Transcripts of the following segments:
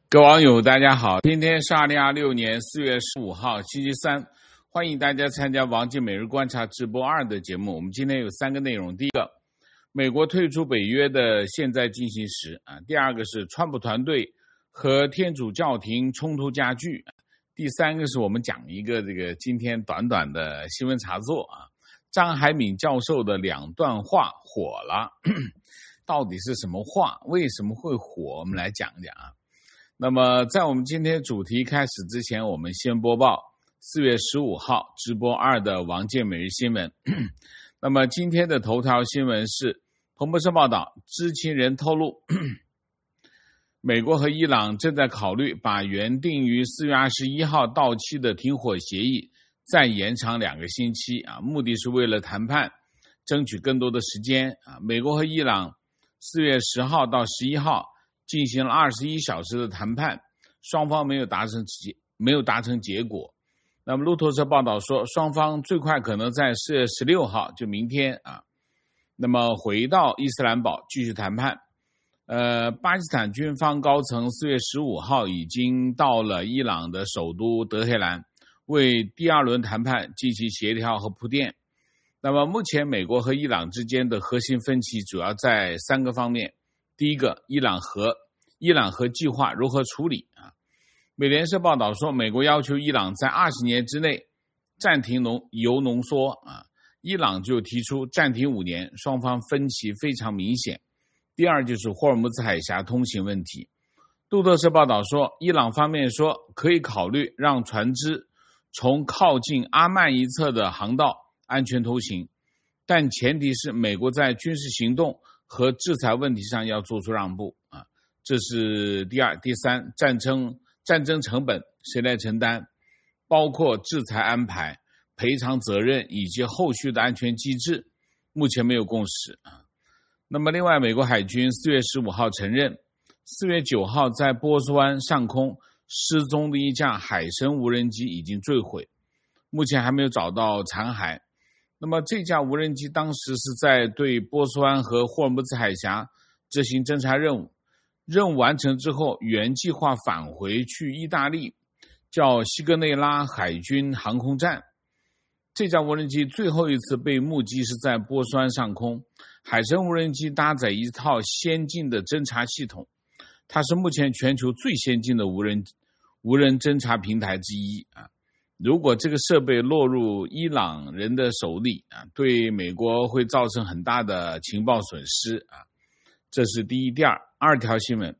各位网友大家好，今天是2026年4月15号星期三，欢迎大家参加王进每日观察直播2的节目。我们今天有3个内容，第一个，美国退出北约的现在进行时，第二个是川普团队和天主教廷冲突加剧，第三个是我们讲一个今天短短的新闻插座张海敏教授的2段话火了，到底是什么话？为什么会火？我们来讲讲那么在我们今天主题开始之前，我们先播报4月15号直播2的王健每日新闻。那么今天的头条新闻是彭博社报道，知情人透露美国和伊朗正在考虑把原定于4月21号到期的停火协议再延长2个星期目的是为了谈判争取更多的时间美国和伊朗4月10号到11号进行了21小时的谈判，双方没有达成结果。那么路透社报道说，双方最快可能在4月16号，就明天那么回到伊斯兰堡继续谈判。巴基斯坦军方高层4月15号已经到了伊朗的首都德黑兰，为第2轮谈判进行协调和铺垫。那么目前美国和伊朗之间的核心分歧主要在3个方面。第一个，伊朗核计划如何处理美联社报道说，美国要求伊朗在20年之内暂停铀浓缩伊朗就提出暂停5年，双方分歧非常明显。第二就是霍尔木兹海峡通行问题。路透社报道说，伊朗方面说可以考虑让船只从靠近阿曼一侧的航道安全通行，但前提是美国在军事行动和制裁问题上要做出让步这是第二。第三，战争成本谁来承担，包括制裁安排、赔偿责任以及后续的安全机制，目前没有共识那么另外，美国海军4月15号承认4月9号在波斯湾上空失踪的一架海神无人机已经坠毁，目前还没有找到残骸。那么这架无人机当时是在对波斯湾和霍尔木兹海峡执行侦察任务，任务完成之后原计划返回去意大利叫西格内拉海军航空站。这架无人机最后一次被目击是在波斯湾上空，海神无人机搭载一套先进的侦察系统，它是目前全球最先进的无人侦察平台之一如果这个设备落入伊朗人的手里对美国会造成很大的情报损失这是第一。第二条新闻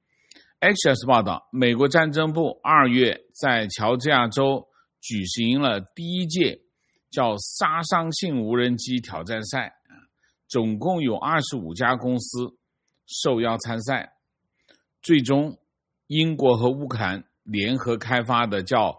Axios 报道，美国战争部2月在乔治亚州举行了第1届叫杀伤性无人机挑战赛总共有25家公司受邀参赛，最终英国和乌克兰联合开发的叫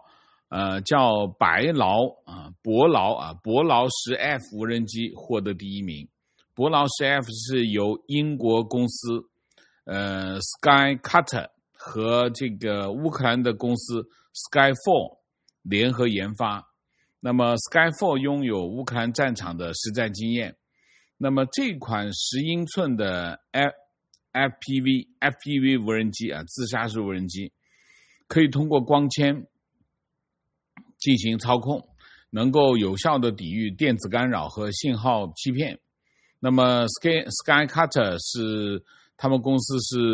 伯劳10F 无人机获得第1名。伯劳10F 是由英国公司Skycutter 和这个乌克兰的公司 Skyfall 联合研发。那么 Skyfall 拥有乌克兰战场的实战经验。那么这款10英寸的 FPV 无人机自杀式无人机可以通过光纤进行操控，能够有效地抵御电子干扰和信号欺骗。那么 Skycutter 是他们公司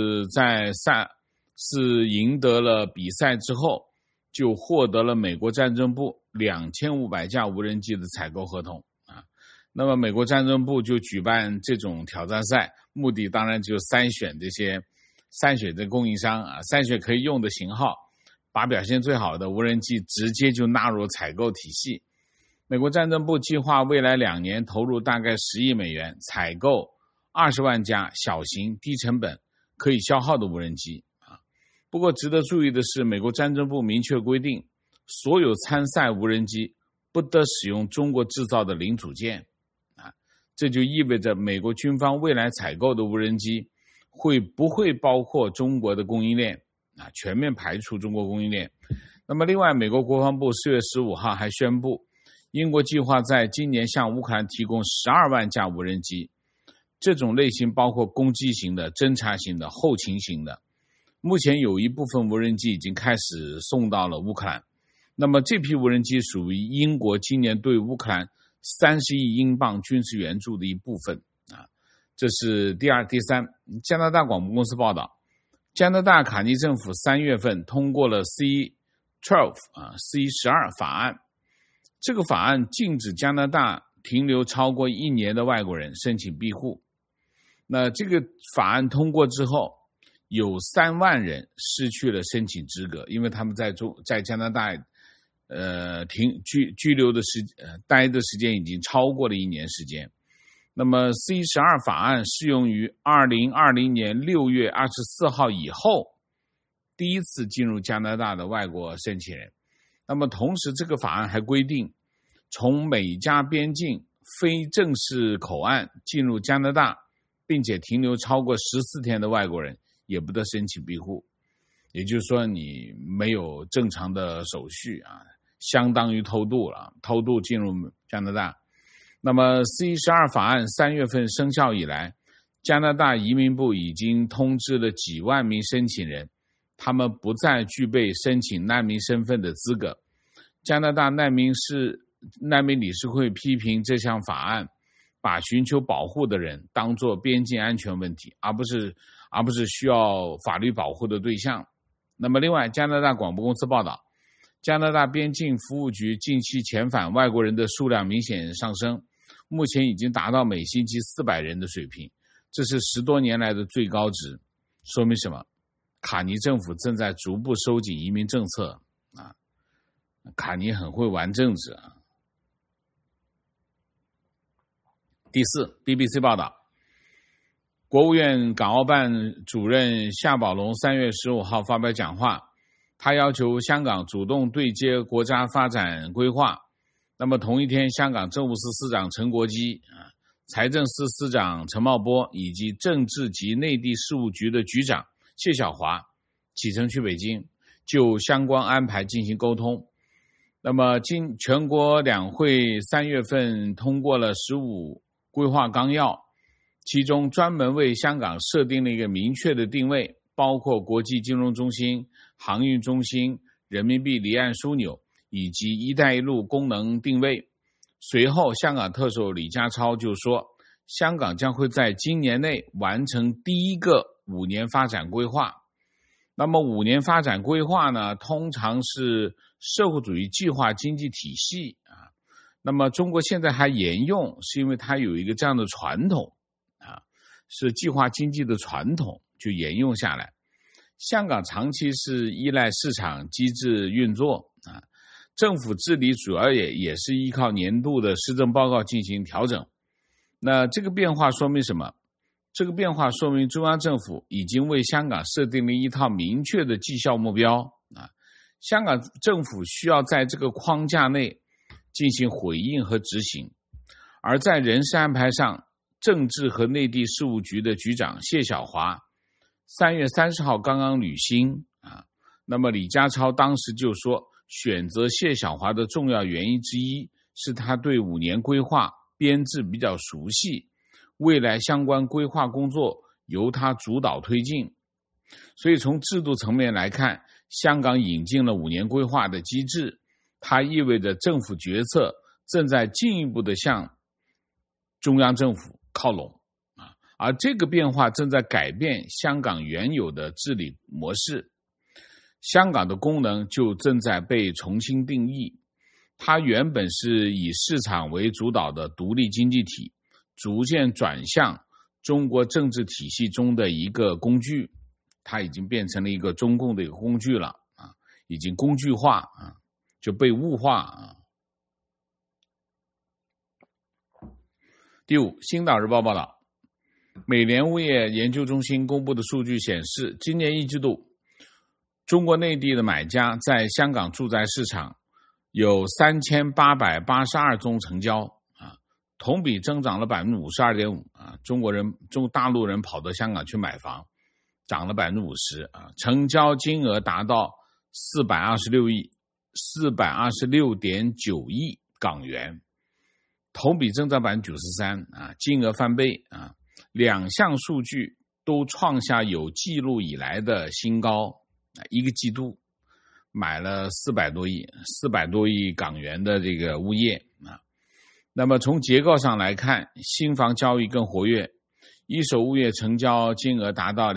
是赢得了比赛之后就获得了美国战争部2500架无人机的采购合同那么美国战争部就举办这种挑战赛，目的当然就筛选这供应商筛选可以用的型号，把表现最好的无人机直接就纳入采购体系。美国战争部计划未来2年投入大概10亿美元，采购20万架小型低成本可以消耗的无人机不过值得注意的是，美国战争部明确规定，所有参赛无人机不得使用中国制造的零组件这就意味着美国军方未来采购的无人机会不会包括中国的供应链全面排除中国供应链。那么另外，美国国防部4月15号还宣布，英国计划在今年向乌克兰提供12万架无人机，这种类型包括攻击型的、侦察型的、后勤型的。 目前有一部分无人机已经开始送到了乌克兰。那么这批无人机属于英国今年对乌克兰30亿英镑军事援助的一部分啊。这是第二。第三，加拿大广播公司报道，加拿大卡尼政府3月份通过了 C12 法案。这个法案禁止加拿大停留超过1年的外国人申请庇护。那这个法案通过之后，有3万人失去了申请资格，因为他们在加拿大居留的待的时间已经超过了1年时间。那么 C12 法案适用于2020年6月24号以后第一次进入加拿大的外国申请人。那么同时这个法案还规定，从美加边境非正式口岸进入加拿大并且停留超过14天的外国人也不得申请庇护。也就是说你没有正常的手续啊，相当于偷渡了，偷渡进入加拿大。那么 C12 法案3月份生效以来，加拿大移民部已经通知了几万名申请人，他们不再具备申请难民身份的资格。加拿大难民理事会批评这项法案把寻求保护的人当作边境安全问题，而不是需要法律保护的对象。那么另外，加拿大广播公司报道，加拿大边境服务局近期遣返外国人的数量明显上升，目前已经达到每星期400人的水平，这是10多年来的最高值。说明什么？卡尼政府正在逐步收紧移民政策啊！卡尼很会玩政治啊。第四 ，BBC 报道，国务院港澳办主任夏宝龙3月15号发表讲话，他要求香港主动对接国家发展规划。那么同一天，香港政务司司长陈国基、财政司司长陈茂波以及政治及内地事务局的局长谢晓华启程去北京，就相关安排进行沟通。那么全国两会3月份通过了15规划纲要，其中专门为香港设定了一个明确的定位，包括国际金融中心、航运中心、人民币离岸枢纽以及一带一路功能定位。随后香港特首李家超就说，香港将会在今年内完成第一个5年发展规划。那么5年发展规划呢，通常是社会主义计划经济体系啊。那么中国现在还沿用，是因为它有一个这样的传统啊，是计划经济的传统，就沿用下来。香港长期是依赖市场机制运作啊，政府治理主要也是依靠年度的施政报告进行调整。那这个变化说明什么？这个变化说明中央政府已经为香港设定了一套明确的绩效目标啊，香港政府需要在这个框架内进行回应和执行。而在人事安排上，政治和内地事务局的局长谢晓华3月30号刚刚履新啊。那么李家超当时就说，选择谢晓华的重要原因之一是他对5年规划编制比较熟悉，未来相关规划工作由他主导推进。所以从制度层面来看，香港引进了5年规划的机制，它意味着政府决策正在进一步的向中央政府靠拢啊，而这个变化正在改变香港原有的治理模式。香港的功能就正在被重新定义，它原本是以市场为主导的独立经济体，逐渐转向中国政治体系中的一个工具，它已经变成了一个中共的一个工具了啊，已经工具化啊，就被物化啊。第五，星岛日报报道，美联物业研究中心公布的数据显示，今年1季度中国内地的买家在香港住宅市场有3882宗成交啊，同比增长了 52.5% 啊，大陆人跑到香港去买房，涨了 50% 啊，成交金额达到426.9亿港元，同比增长 93% 啊，金额翻倍啊。两项数据都创下有记录以来的新高，一个季度买了400多亿港元的这个物业啊。那么从结构上来看，新房交易更活跃，一手物业成交金额达到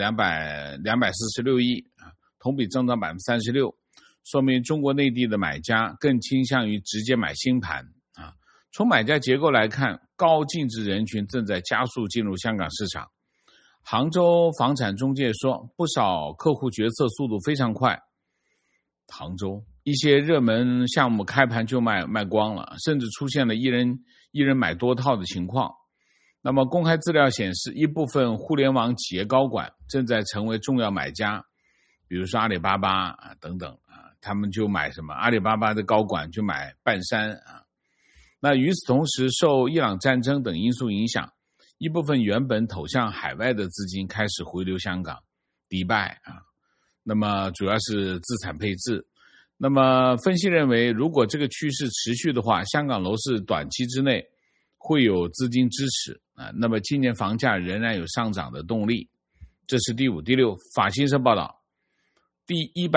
246亿，同比增长 36%， 说明中国内地的买家更倾向于直接买新盘啊。从买家结构来看，高净值人群正在加速进入香港市场。杭州房产中介说，不少客户决策速度非常快。杭州一些热门项目开盘就卖光了，甚至出现了一人买多套的情况。那么公开资料显示，一部分互联网企业高管正在成为重要买家，比如说阿里巴巴等等他们就买什么？阿里巴巴的高管就买半山那与此同时，受伊朗战争等因素影响，一部分原本投向海外的资金开始回流香港、迪拜那么主要是资产配置。那么分析认为，如果这个趋势持续的话，香港楼市短期之内会有资金支持那么今年房价仍然有上涨的动力。这是第5。第6，法新社报道，第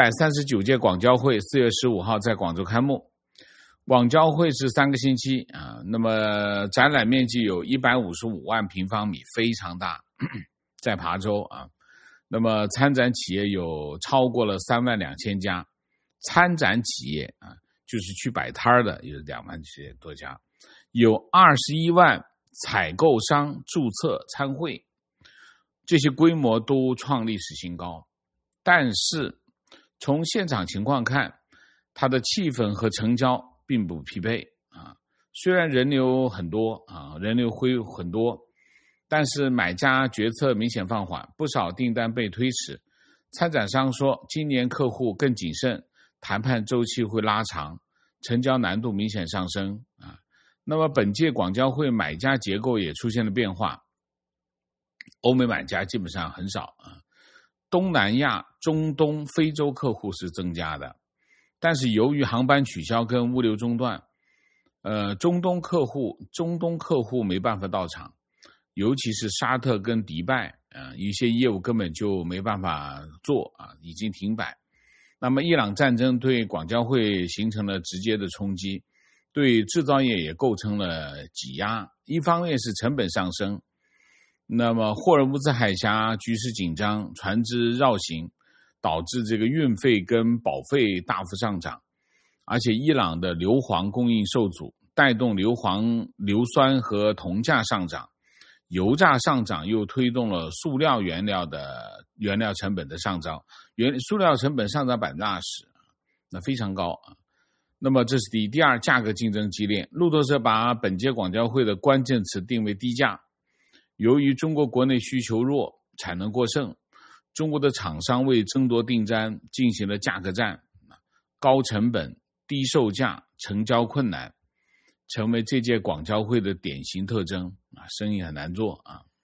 139届广交会4月15号在广州开幕。广交会是3个星期那么展览面积有155万平方米，非常大，在琶洲那么参展企业有超过了32000家，参展企业就是去摆摊的有2万多家，有21万采购商注册参会，这些规模都创历史新高。但是从现场情况看，它的气氛和成交并不匹配虽然人流很多人流很多，但是买家决策明显放缓，不少订单被推迟。参展商说，今年客户更谨慎，谈判周期会拉长，成交难度明显上升那么本届广交会买家结构也出现了变化，欧美买家基本上很少东南亚、中东、非洲客户是增加的，但是由于航班取消跟物流中断中东客户没办法到场，尤其是沙特跟迪拜一些业务根本就没办法做已经停摆。那么伊朗战争对广交会形成了直接的冲击，对制造业也构成了挤压。一方面是成本上升，那么霍尔木兹海峡局势紧张，船只绕行，导致这个运费跟保费大幅上涨，而且伊朗的硫磺供应受阻，带动硫酸和铜价上涨，油价上涨又推动了塑料原料成本的上涨，塑料成本上涨 20%， 那非常高那么这是第一。第二，价格竞争激烈。路透社把本届广交会的关键词定为低价。由于中国国内需求弱，产能过剩，中国的厂商为争夺订单进行了价格战，高成本、低售价、成交困难，成为这届广交会的典型特征生意很难做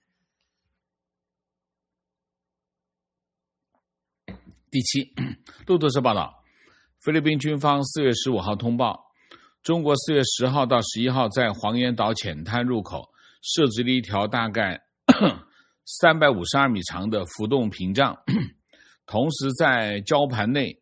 第7，路透社报道，菲律宾军方4月15号通报，中国4月10号到11号在黄岩岛浅滩入口设置了一条大概352米长的浮动屏障，同时在礁盘内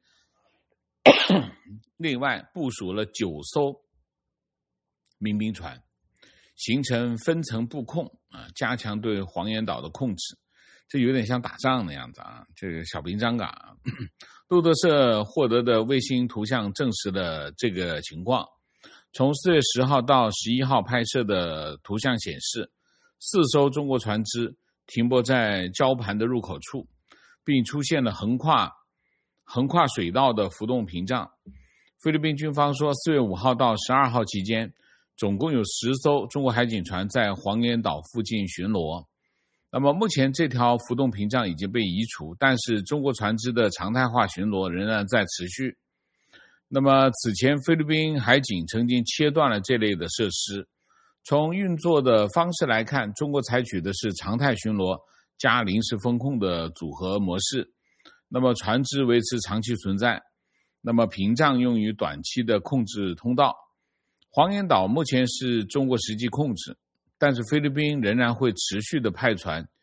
另外部署了9艘民兵船，形成分层布控加强对黄岩岛的控制。这有点像打仗的样子这个小兵张嘎路透社获得的卫星图像证实了这个情况。从4月10号到11号拍摄的图像显示，4艘中国船只停泊在礁盘的入口处，并出现了横跨水道的浮动屏障。菲律宾军方说，4月5号到12号期间，总共有10艘中国海警船在黄岩岛附近巡逻。那么目前这条浮动屏障已经被移除，但是中国船只的常态化巡逻仍然在持续。那么此前菲律宾海警曾经切断了这类的设施。从运作的方式来看，中国采取的是常态巡逻加临时风控的组合模式。那么船只维持长期存在，那么屏障用于短期的控制通道。黄岩岛目前是中国实际控制，但是菲律宾仍然会持续的派船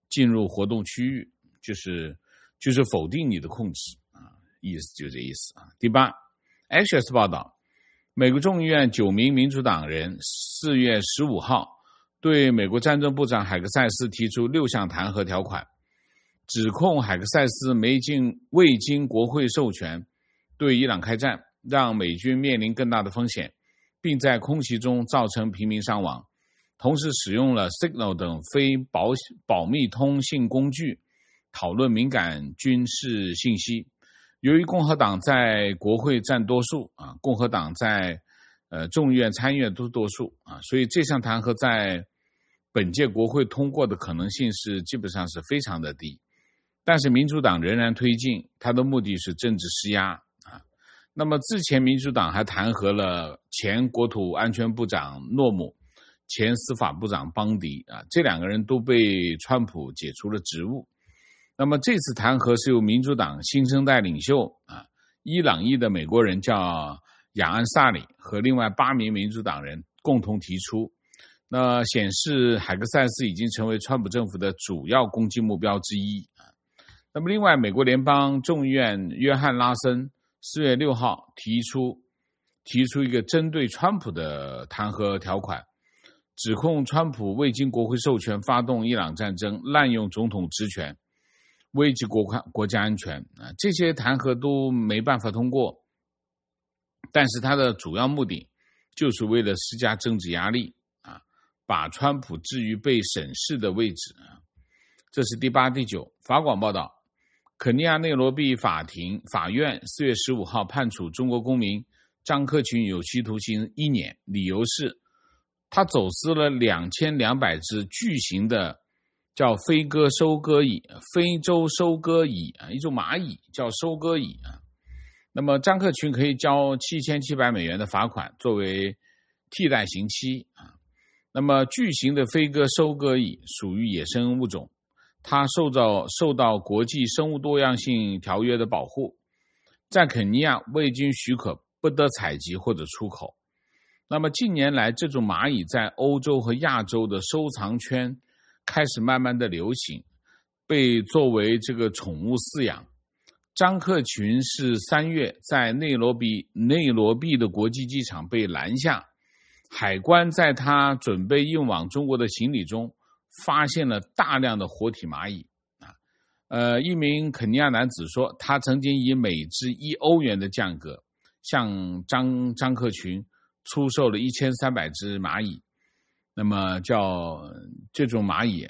进入活动区域，就是否定你的控制啊，意思就这意思啊。第八 ，Axios 报道，美国众议院9名民主党人4月15号对美国战争部长海克塞斯提出6项弹劾条款，指控海克塞斯未经国会授权对伊朗开战，让美军面临更大的风险，并在空袭中造成平民伤亡，同时使用了 Signal 等非保密通信工具讨论敏感军事信息。由于共和党在国会占多数啊，共和党在众议院参议院都是多数啊，所以这项弹劾在本届国会通过的可能性是基本上是非常的低。但是民主党仍然推进，它的目的是政治施压啊。那么之前民主党还弹劾了前国土安全部长诺姆、前司法部长邦迪啊，这2个人都被川普解除了职务。那么这次弹劾是由民主党新生代领袖啊，伊朗裔的美国人叫雅安萨里和另外8名民主党人共同提出。那显示海克塞斯已经成为川普政府的主要攻击目标之一啊。那么另外，美国联邦众议院约翰拉森4月6号提出一个针对川普的弹劾条款，指控川普未经国会授权发动伊朗战争，滥用总统职权，危及国家安全啊，这些弹劾都没办法通过。但是它的主要目的就是为了施加政治压力啊，把川普置于被审视的位置啊。这是第8、第9。法广报道，肯尼亚内罗毕法院4月15号判处中国公民张克群有期徒刑1年，理由是他走私了2200只巨型的叫非洲收割蚁啊，一种蚂蚁叫收割蚁啊。那么张克群可以交$7700的罚款作为替代刑期啊。那么巨型的非洲收割蚁属于野生物种，它受到国际生物多样性条约的保护，在肯尼亚未经许可不得采集或者出口。那么近年来，这种蚂蚁在欧洲和亚洲的收藏圈开始慢慢的流行，被作为这个宠物饲养。张克群是3月在内罗毕的国际机场被拦下，海关在他准备运往中国的行李中发现了大量的活体蚂蚁啊。一名肯尼亚男子说，他曾经以每只1欧元的价格向张克群出售了1300只蚂蚁。那么叫这种蚂蚁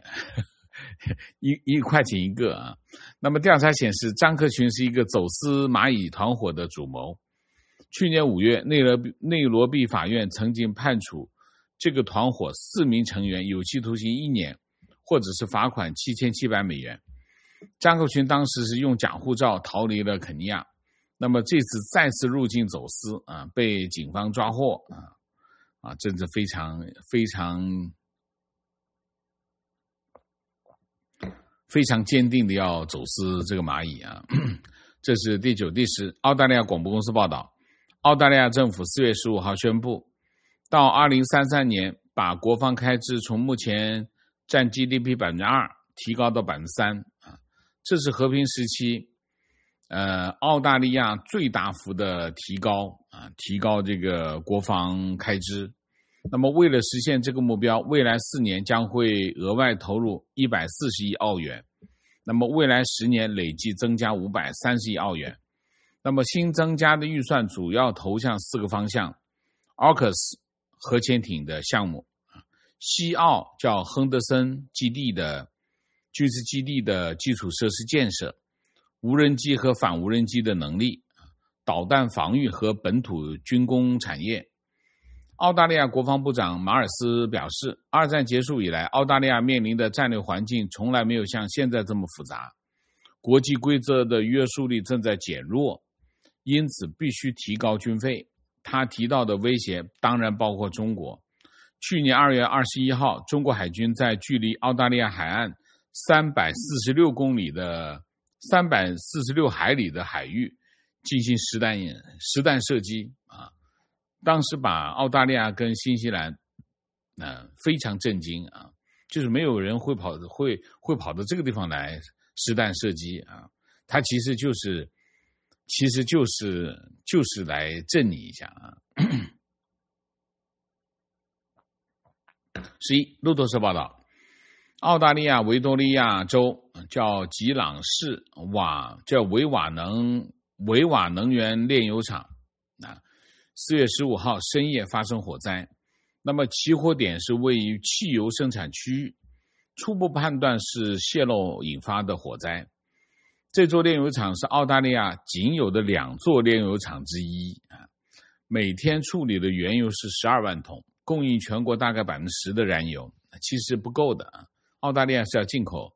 1块钱1个啊。那么调查显示，张克群是一个走私蚂蚁团伙的主谋。去年5月，内罗毕法院曾经判处这个团伙4名成员有期徒刑1年，或者是罚款$7700。张克群当时是用假护照逃离了肯尼亚，那么这次再次入境走私啊，被警方抓获啊，真是非常非常非常坚定的要走私这个蚂蚁啊。这是第9、第10。澳大利亚广播公司报道，澳大利亚政府4月15号宣布，到2033年把国防开支从目前占 GDP 2% 提高到 3% 啊，这是和平时期澳大利亚最大幅的提高这个国防开支。那么为了实现这个目标，未来4年将会额外投入140亿澳元，那么未来10年累计增加530亿澳元。那么新增加的预算主要投向4个方向： AUKUS 核潜艇的项目，西澳叫亨德森基地的军事基地的基础设施建设，无人机和反无人机的能力，导弹防御和本土军工产业。澳大利亚国防部长马尔斯表示，二战结束以来，澳大利亚面临的战略环境从来没有像现在这么复杂，国际规则的约束力正在减弱，因此必须提高军费。他提到的威胁当然包括中国。去年2月21号，中国海军在距离澳大利亚海岸346海里的海域进行实弹射击啊，当时把澳大利亚跟新西兰非常震惊啊。 就是没有人会跑到这个地方来实弹射击啊，它其实就是来震你一下啊。11，路透社报道，澳大利亚维多利亚州叫吉朗市维瓦能源炼油厂啊，4月15号深夜发生火灾。那么起火点是位于汽油生产区域，初步判断是泄漏引发的火灾。这座炼油厂是澳大利亚仅有的2座炼油厂之一啊，每天处理的原油是12万桶，供应全国大概10%的燃油，其实不够的啊。澳大利亚是要进口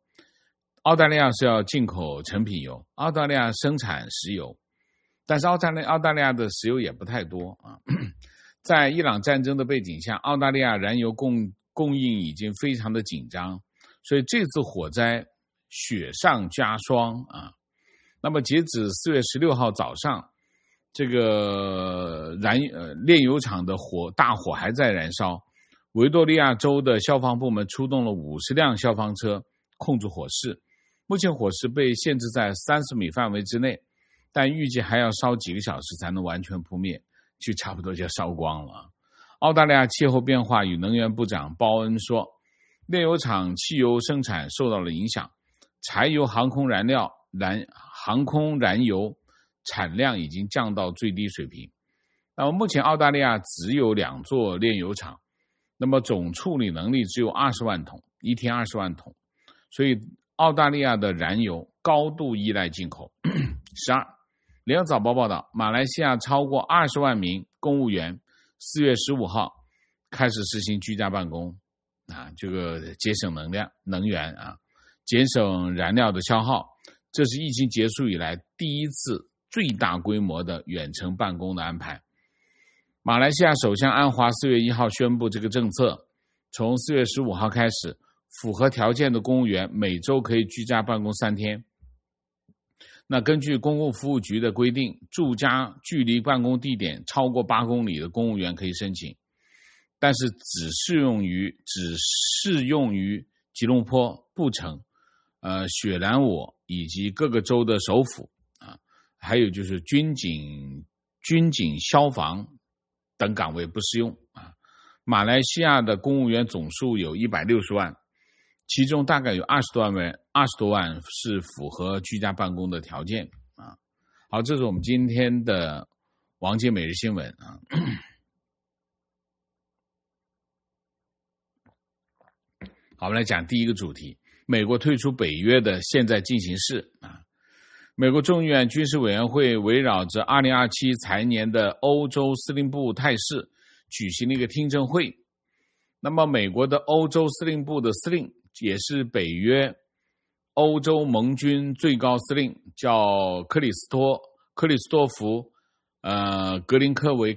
成品油，澳大利亚生产石油，但是澳大利亚的石油也不太多啊。在伊朗战争的背景下，澳大利亚燃油供应已经非常的紧张，所以这次火灾雪上加霜啊。那么截止4月16号早上，这个炼油厂的大火还在燃烧，维多利亚州的消防部门出动了50辆消防车控制火势。目前火势被限制在30米范围之内，但预计还要烧几个小时才能完全扑灭，就差不多就烧光了。澳大利亚气候变化与能源部长鲍恩说，炼油厂汽油生产受到了影响，柴油航空燃油产量已经降到最低水平。那么目前澳大利亚只有2座炼油厂，那么总处理能力只有20万桶，一天20万桶，所以澳大利亚的燃油高度依赖进口。12，联合早报报道，马来西亚超过20万名公务员4月15号开始实行居家办公啊，这个节省能源啊，节省燃料的消耗，这是疫情结束以来第一次最大规模的远程办公的安排。马来西亚首相安华4月1号宣布这个政策，从4月15号开始，符合条件的公务员每周可以居家办公3天。那根据公共服务局的规定，住家距离办公地点超过8公里的公务员可以申请，但是只适用于吉隆坡、布城、雪兰莪以及各个州的首府啊，还有就是军警、消防等岗位不适用啊。马来西亚的公务员总数有160万，其中大概有20多万是符合居家办公的条件啊。好，这是我们今天的王杰每日新闻啊。好，我们来讲第一个主题，美国退出北约的现在进行式啊。美国众议院军事委员会围绕着2027财年的欧洲司令部态势举行了一个听证会。那么美国的欧洲司令部的司令也是北约欧洲盟军最高司令，叫克里斯托弗格林科维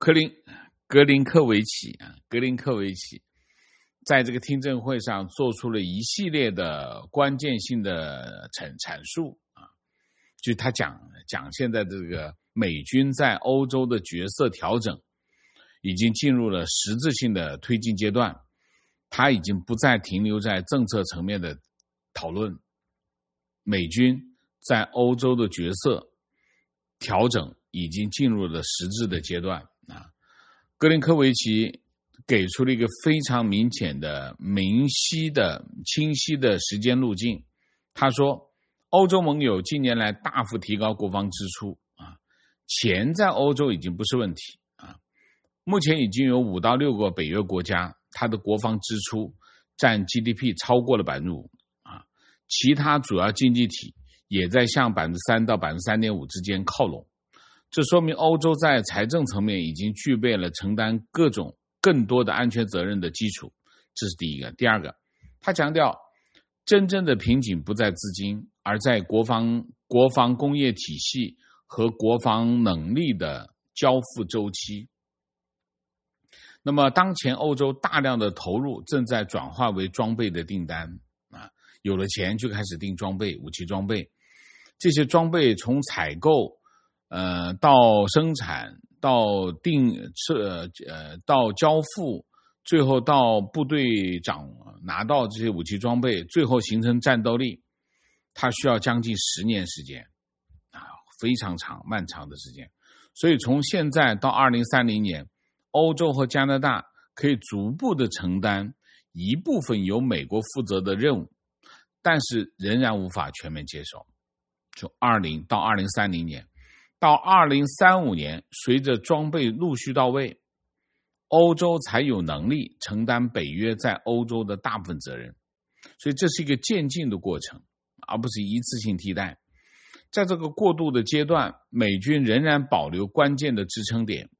奇，在这个听证会上做出了一系列的关键性的阐述啊，就是他讲现在这个美军在欧洲的角色调整已经进入了实质性的推进阶段，他已经不再停留在政策层面的讨论，美军在欧洲的角色调整已经进入了实质的阶段啊。格林科维奇给出了一个非常明显的、清晰的时间路径。他说，欧洲盟友近年来大幅提高国防支出啊，钱在欧洲已经不是问题啊。目前已经有5到6个北约国家，它的国防支出占 GDP 超过了 5% 啊，其他主要经济体也在向 3% 到 3.5% 之间靠拢。这说明欧洲在财政层面已经具备了承担更多的安全责任的基础，这是第一个。第二个，他强调真正的瓶颈不在资金，而在国防工业体系和国防能力的交付周期。那么当前欧洲大量的投入正在转化为装备的订单啊，有了钱就开始订装备、武器装备，这些装备从采购到生产到交付最后到部队长拿到这些武器装备，最后形成战斗力，它需要将近10年时间非常漫长的时间。所以从现在到2030年，欧洲和加拿大可以逐步的承担一部分由美国负责的任务，但是仍然无法全面接手。从20到2030年，到2035年，随着装备陆续到位，欧洲才有能力承担北约在欧洲的大部分责任。所以这是一个渐进的过程，而不是一次性替代。在这个过渡的阶段，美军仍然保留关键的支撑点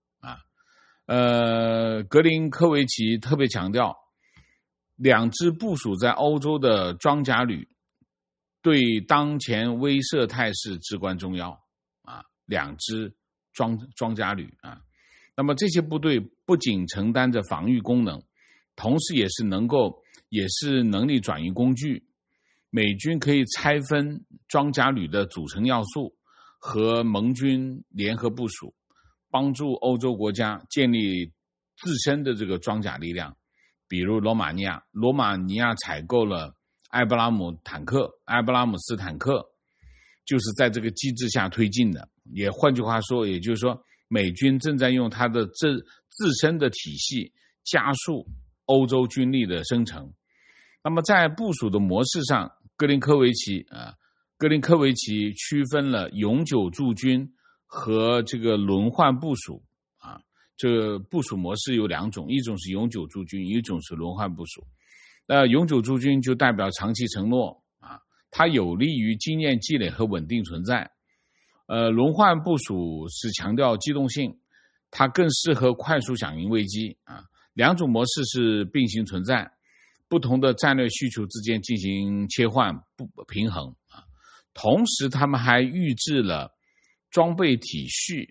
格林科维奇特别强调，2支部署在欧洲的装甲旅对当前威慑态势至关重要2支装甲旅那么这些部队不仅承担着防御功能，同时也是能力转移工具。美军可以拆分装甲旅的组成要素，和盟军联合部署，帮助欧洲国家建立自身的这个装甲力量。比如罗马尼亚采购了埃布拉姆斯坦克，就是在这个机制下推进的。也换句话说，也就是说，美军正在用它的自身的体系加速欧洲军力的生成。那么在部署的模式上，格林科维奇区分了永久驻军和这个轮换部署这个部署模式有2种，一种是永久驻军，一种是轮换部署。永久驻军就代表长期承诺它有利于经验积累和稳定存在。轮换部署是强调机动性，它更适合快速响应危机2种模式是并行存在，不同的战略需求之间进行切换平衡同时他们还预制了装备体系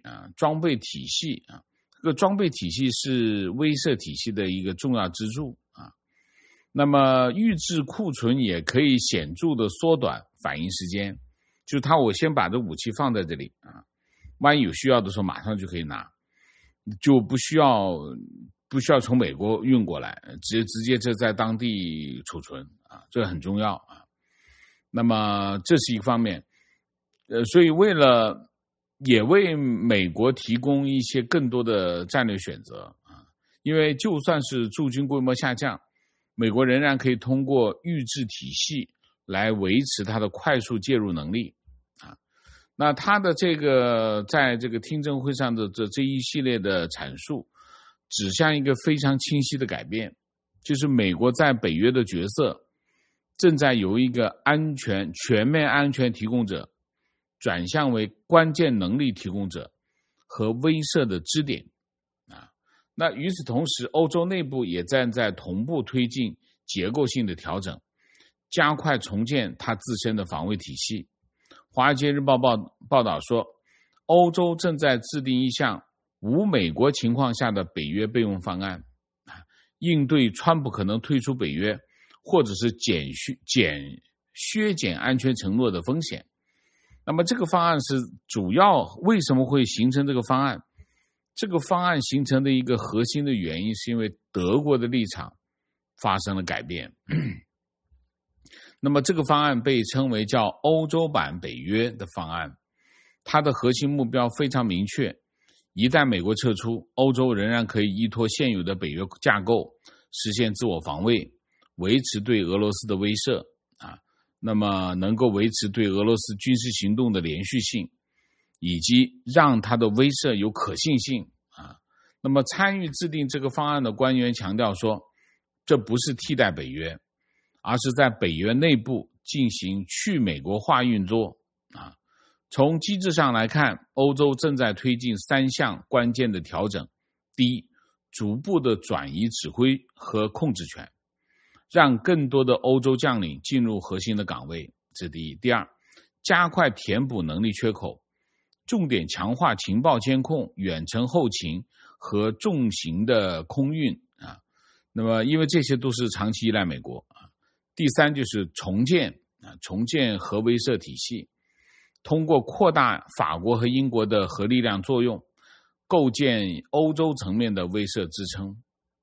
这个装备体系是威慑体系的一个重要支柱那么预制库存也可以显著的缩短反应时间，就是我先把这武器放在这里万一有需要的时候马上就可以拿，就不需要从美国运过来，直接这在当地储存这很重要那么这是一个方面，所以也为美国提供一些更多的战略选择因为就算是驻军规模下降，美国仍然可以通过预制体系来维持它的快速介入能力那他的这个在这个听证会上的这一系列的阐述，指向一个非常清晰的改变，就是美国在北约的角色正在由一个全面安全提供者转向为关键能力提供者和威慑的支点那与此同时，欧洲内部也在同步推进结构性的调整，加快重建它自身的防卫体系。华尔街日报报道说，欧洲正在制定一项无美国情况下的北约备用方案应对川普可能退出北约或者是削减安全承诺的风险。那么这个方案是主要为什么会形成这个方案？这个方案形成的一个核心的原因是因为德国的立场发生了改变那么这个方案被称为叫欧洲版北约的方案，它的核心目标非常明确，一旦美国撤出，欧洲仍然可以依托现有的北约架构实现自我防卫，维持对俄罗斯的威慑那么能够维持对俄罗斯军事行动的连续性，以及让它的威慑有可信性那么参与制定这个方案的官员强调说，这不是替代北约，而是在北约内部进行去美国化运作从机制上来看，欧洲正在推进3项关键的调整。第一，逐步的转移指挥和控制权，让更多的欧洲将领进入核心的岗位，这是第一。第二，加快填补能力缺口，重点强化情报监控、远程后勤和重型的空运那么因为这些都是长期依赖美国第三，就是重建核威慑体系，通过扩大法国和英国的核力量作用，构建欧洲层面的威慑支撑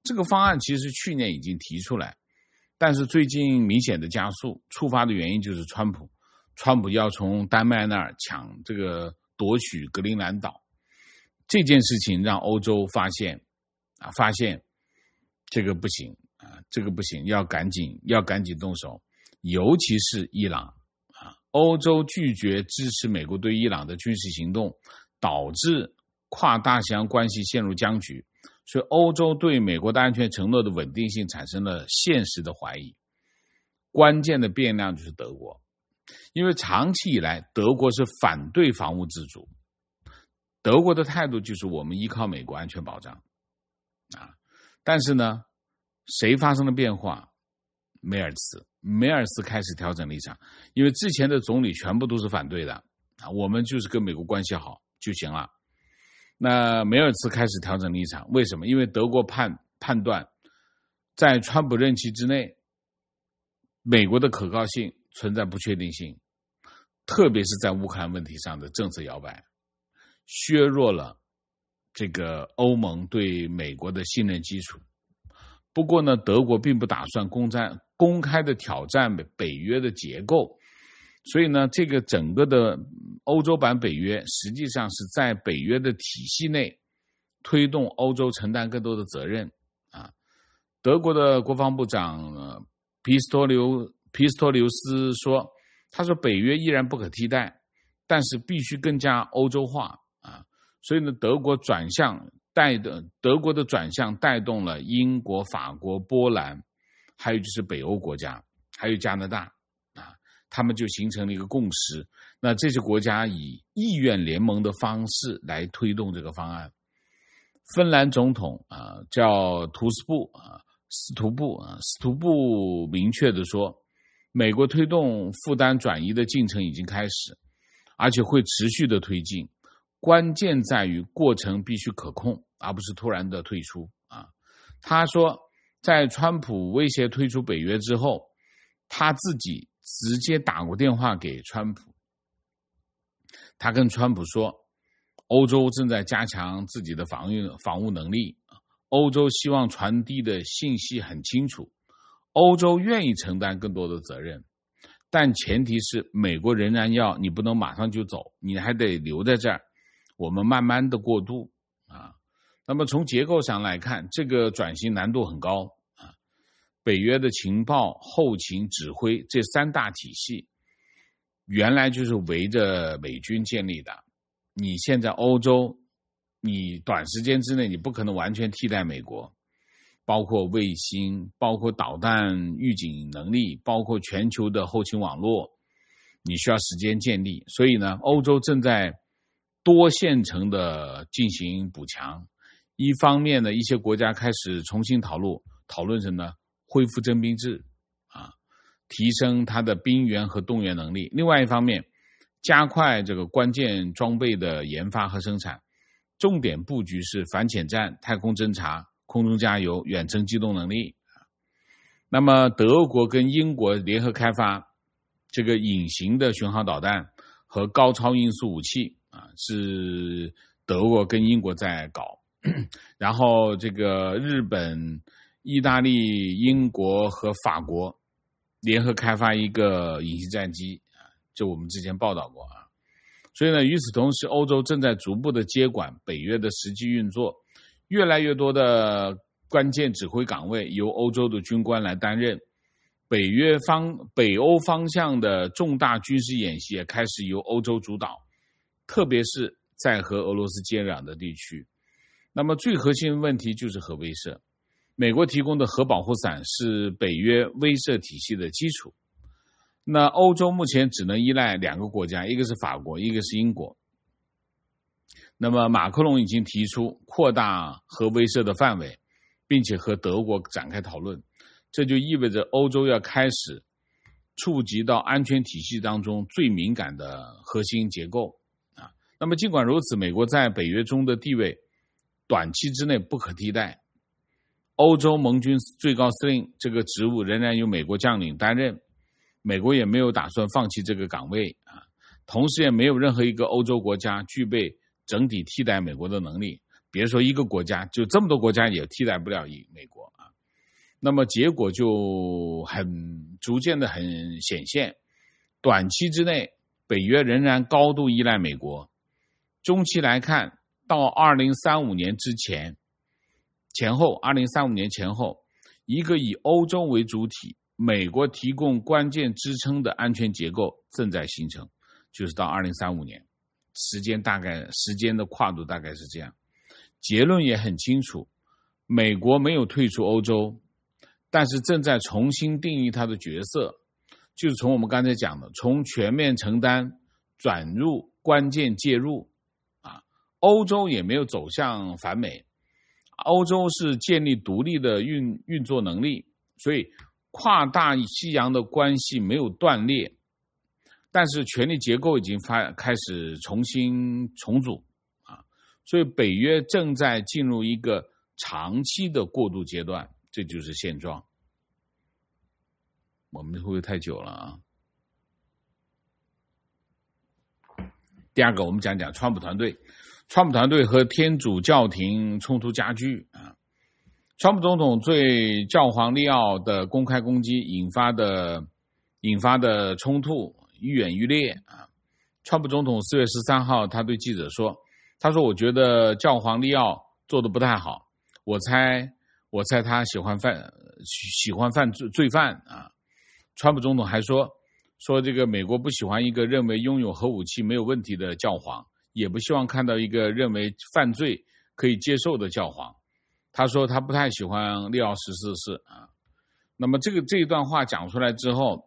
这个方案其实去年已经提出来，但是最近明显的加速，触发的原因就是川普要从丹麦那儿夺取格陵兰岛，这件事情让欧洲发现这个不行这个不行，要赶紧动手，尤其是伊朗欧洲拒绝支持美国对伊朗的军事行动，导致跨大西洋关系陷入僵局，所以欧洲对美国的安全承诺的稳定性产生了现实的怀疑。关键的变量就是德国，因为长期以来德国是反对防务自主，德国的态度就是我们依靠美国安全保障但是呢，谁发生了变化？梅尔斯开始调整立场，因为之前的总理全部都是反对的我们就是跟美国关系好就行了。那梅尔斯开始调整立场，为什么？因为德国判断在川普任期之内，美国的可靠性存在不确定性，特别是在乌克兰问题上的政策摇摆，削弱了这个欧盟对美国的信任基础。不过呢，德国并不打算公开的挑战北约的结构，所以呢，这个整个的欧洲版北约实际上是在北约的体系内推动欧洲承担更多的责任德国的国防部长皮斯托留斯说，他说北约依然不可替代，但是必须更加欧洲化所以呢，德国的转向带动了英国、法国、波兰，还有就是北欧国家，还有加拿大他们就形成了一个共识。那这些国家以意愿联盟的方式来推动这个方案。芬兰总统叫斯图布明确地说，美国推动负担转移的进程已经开始，而且会持续的推进。关键在于过程必须可控，而不是突然的退出他说，在川普威胁退出北约之后，他自己直接打过电话给川普，他跟川普说，欧洲正在加强自己的防务能力，欧洲希望传递的信息很清楚，欧洲愿意承担更多的责任，但前提是美国仍然要你不能马上就走，你还得留在这儿，我们慢慢的过渡那么从结构上来看，这个转型难度很高北约的情报、后勤、指挥这三大体系原来就是围着美军建立的，你现在欧洲你短时间之内你不可能完全替代美国，包括卫星，包括导弹预警能力，包括全球的后勤网络，你需要时间建立。所以呢，欧洲正在多线程的进行补强。一方面呢，一些国家开始重新讨论着呢恢复征兵制提升它的兵员和动员能力。另外一方面，加快这个关键装备的研发和生产，重点布局是反潜战、太空侦察、空中加油、远程机动能力。那么德国跟英国联合开发这个隐形的巡航导弹和高超音速武器是德国跟英国在搞。然后这个日本、意大利、英国和法国联合开发一个隐形战机就我们之前报道过所以呢，与此同时，欧洲正在逐步的接管北约的实际运作，越来越多的关键指挥岗位由欧洲的军官来担任，北欧方向的重大军事演习也开始由欧洲主导，特别是在和俄罗斯接壤的地区。那么最核心问题就是核威慑，美国提供的核保护伞是北约威慑体系的基础。那欧洲目前只能依赖两个国家，一个是法国，一个是英国。那么马克龙已经提出扩大核威慑的范围，并且和德国展开讨论，这就意味着欧洲要开始触及到安全体系当中最敏感的核心结构那么尽管如此，美国在北约中的地位短期之内不可替代，欧洲盟军最高司令这个职务仍然由美国将领担任，美国也没有打算放弃这个岗位同时也没有任何一个欧洲国家具备整体替代美国的能力， 别说一个国家，就这么多国家也替代不了美国啊。那么结果就逐渐的很显现，短期之内北约仍然高度依赖美国，中期来看到2035年前后，2035年前后，一个以欧洲为主体，美国提供关键支撑的安全结构正在形成，就是到2035年，时间的跨度大概是这样。结论也很清楚，美国没有退出欧洲，但是正在重新定义它的角色，就是从我们刚才讲的，从全面承担转入关键介入啊，欧洲也没有走向反美，欧洲是建立独立的运作能力，所以跨大西洋的关系没有断裂，但是权力结构已经开始重新重组啊，所以北约正在进入一个长期的过渡阶段，这就是现状。我们会不会太久了啊？第二个，我们讲讲川普团队。川普团队和天主教廷冲突加剧啊！川普总统对教皇利奥的公开攻击引发的冲突愈演愈烈啊！川普总统4月13号，他对记者说：“他说我觉得教皇利奥做得不太好，我猜他喜欢犯罪犯啊！”川普总统还说这个美国不喜欢一个认为拥有核武器没有问题的教皇。也不希望看到一个认为犯罪可以接受的教皇。他说他不太喜欢利奥14世啊。那么这一段话讲出来之后，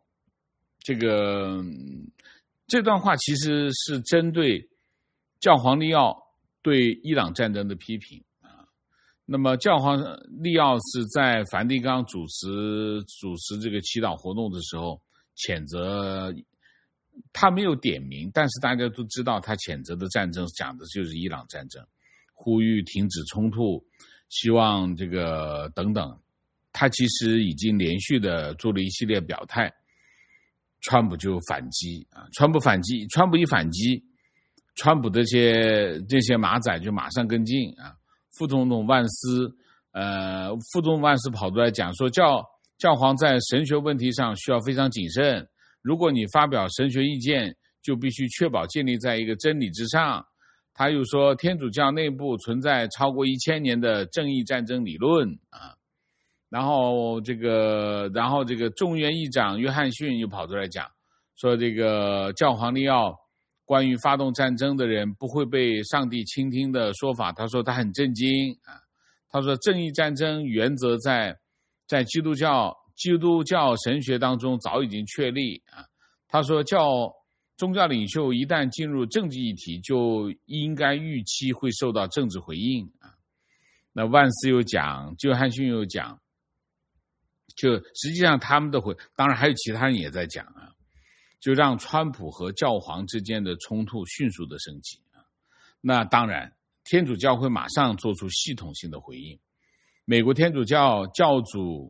这段话其实是针对教皇利奥对伊朗战争的批评啊。那么教皇利奥是在梵蒂冈主持这个祈祷活动的时候谴责。他没有点名，但是大家都知道他谴责的战争讲的就是伊朗战争，呼吁停止冲突，希望这个等等。他其实已经连续的做了一系列表态，川普就反击啊，川普一反击，川普这些马仔就马上跟进啊。副总统万斯跑出来讲说，教皇在神学问题上需要非常谨慎。如果你发表神学意见，就必须确保建立在一个真理之上。他又说，天主教内部存在超过1000年的正义战争理论啊。然后这个众议院议长约翰逊又跑出来讲，说这个教皇利奥关于发动战争的人不会被上帝倾听的说法，他说他很震惊啊。他说正义战争原则在基督教神学当中早已经确立啊。他说宗教领袖一旦进入政治议题，就应该预期会受到政治回应啊。那万斯又讲，约翰逊又讲，就实际上他们的当然还有其他人也在讲啊，就让川普和教皇之间的冲突迅速的升级啊。那当然天主教会马上做出系统性的回应。美国天主教教主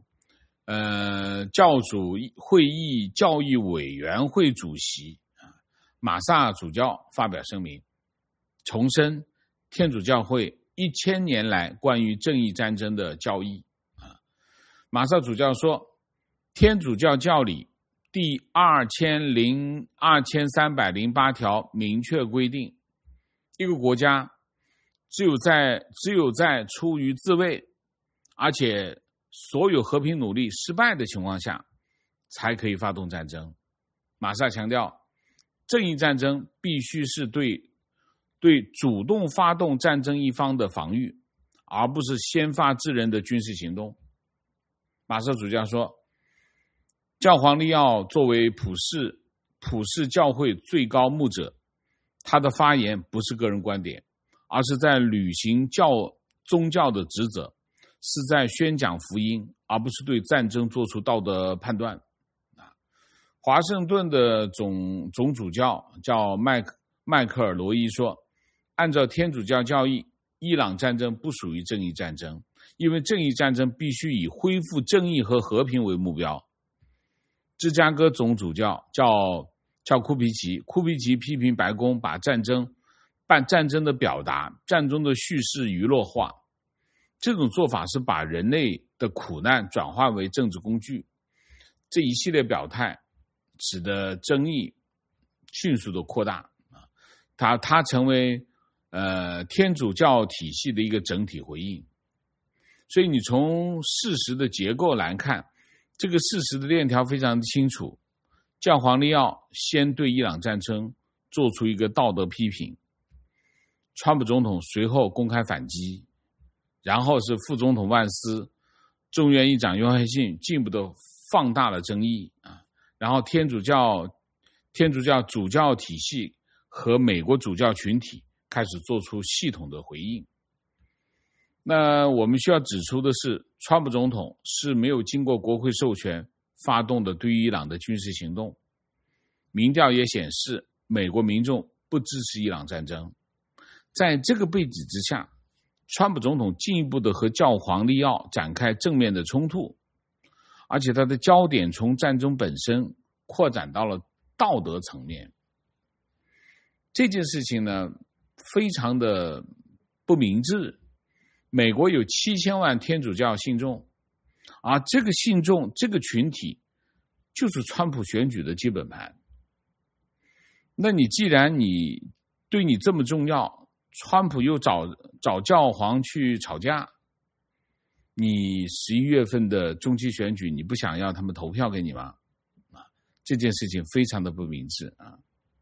会议教育委员会主席马萨主教发表声明，重申天主教会1000年来关于正义战争的教义啊。马萨主教说，天主教教理第2308条明确规定，一个国家只有在出于自卫，而且所有和平努力失败的情况下，才可以发动战争。马萨强调，正义战争必须是对主动发动战争一方的防御，而不是先发制人的军事行动。马萨主教说，教皇利奥作为普世教会最高牧者，他的发言不是个人观点，而是在履行宗教的职责，是在宣讲福音，而不是对战争做出道德判断。华盛顿的总主教叫迈克尔·罗伊说，按照天主教教义，伊朗战争不属于正义战争，因为正义战争必须以恢复正义和和平为目标。芝加哥总主教叫库皮奇批评白宫把战争战争的表达、战争的叙事娱乐化。这种做法是把人类的苦难转化为政治工具。这一系列表态使得争议迅速的扩大，它成为天主教体系的一个整体回应。所以你从事实的结构来看，这个事实的链条非常的清楚。教皇利奥先对伊朗战争做出一个道德批评，川普总统随后公开反击，然后是副总统万斯、众院议长约翰逊进一步的放大了争议然后天主教主教体系和美国主教群体开始做出系统的回应。那我们需要指出的是，川普总统是没有经过国会授权发动的对于伊朗的军事行动。民调也显示，美国民众不支持伊朗战争。在这个背景之下，川普总统进一步的和教皇利奥展开正面的冲突，而且他的焦点从战争本身扩展到了道德层面。这件事情呢，非常的不明智。美国有7000万天主教信众，而这个信众这个群体就是川普选举的基本盘。那你既然对你这么重要，川普又找教皇去吵架，你11月份的中期选举，你不想要他们投票给你吗？这件事情非常的不明智啊。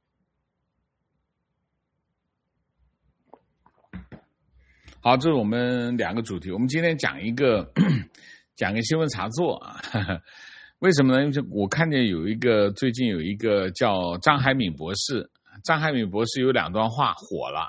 好，这是我们两个主题。我们今天讲一个新闻插座啊。为什么呢？因为我看见最近有一个叫张海敏博士，张海敏博士有2段话火了。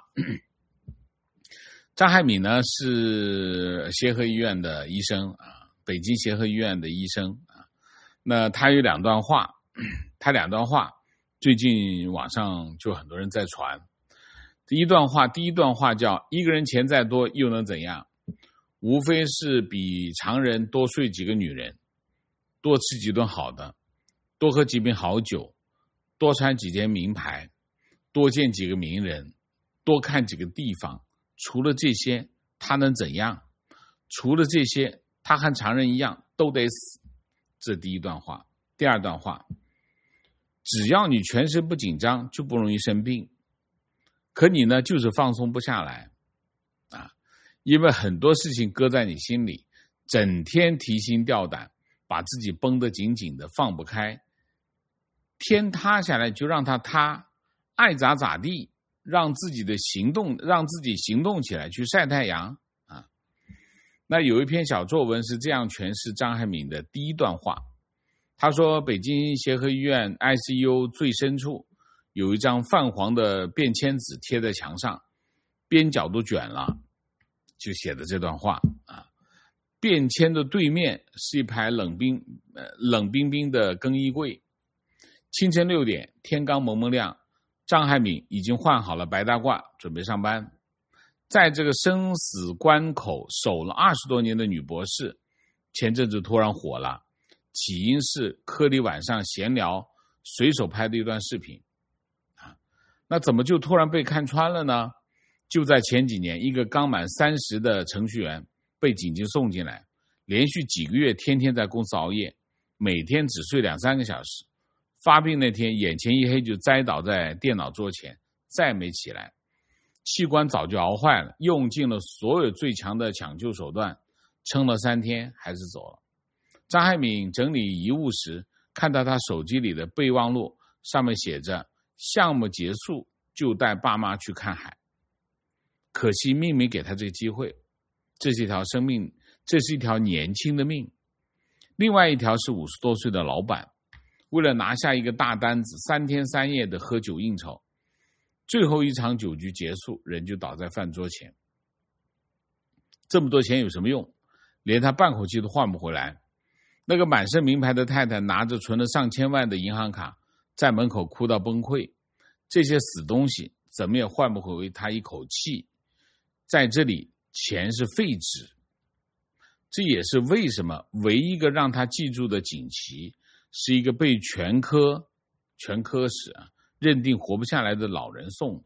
张海敏呢是协和医院的医生啊，北京协和医院的医生啊。那他有2段话，最近网上就很多人在传。第一段话叫：一个人钱再多又能怎样？无非是比常人多睡几个女人，多吃几顿好的，多喝几瓶好酒，多穿几件名牌，多见几个名人，多看几个地方。除了这些，他能怎样？除了这些，他和常人一样都得死。这第一段话。第二段话，只要你全身不紧张，就不容易生病。可你呢，就是放松不下来啊，因为很多事情搁在你心里，整天提心吊胆，把自己绷得紧紧的，放不开。天塌下来就让它塌，爱咋咋地，让自己行动起来，去晒太阳啊。那有一篇小作文是这样诠释张海敏的第一段话。他说，北京协和医院 ICU 最深处有一张泛黄的便签纸贴在墙上，边角都卷了，就写的这段话啊。便签的对面是一排冷冰冰的更衣柜。清晨6点，天刚蒙蒙亮，张海敏已经换好了白大褂，准备上班。在这个生死关口守了20多年的女博士，前阵子突然火了，起因是科里晚上闲聊随手拍的一段视频。那怎么就突然被看穿了呢？就在前几年，一个刚满30的程序员被警警送进来，连续几个月天天在公司熬夜，每天只睡2-3个小时。发病那天眼前一黑，就栽倒在电脑桌前，再没起来，器官早就熬坏了，用尽了所有最强的抢救手段，撑了3天还是走了。张海敏整理遗物时，看到他手机里的备忘录，上面写着项目结束就带爸妈去看海。可惜命没给他这个机会，这是一条生命，这是一条年轻的命。另外一条是50多岁的老板，为了拿下一个大单子，3天3夜的喝酒应酬，最后一场酒局结束，人就倒在饭桌前。这么多钱有什么用？连他半口气都换不回来。那个满身名牌的太太拿着存了上千万的银行卡，在门口哭到崩溃。这些死东西怎么也换不回他一口气。在这里，钱是废纸。这也是为什么唯一一个让他记住的锦旗，是一个被全科室认定活不下来的老人送。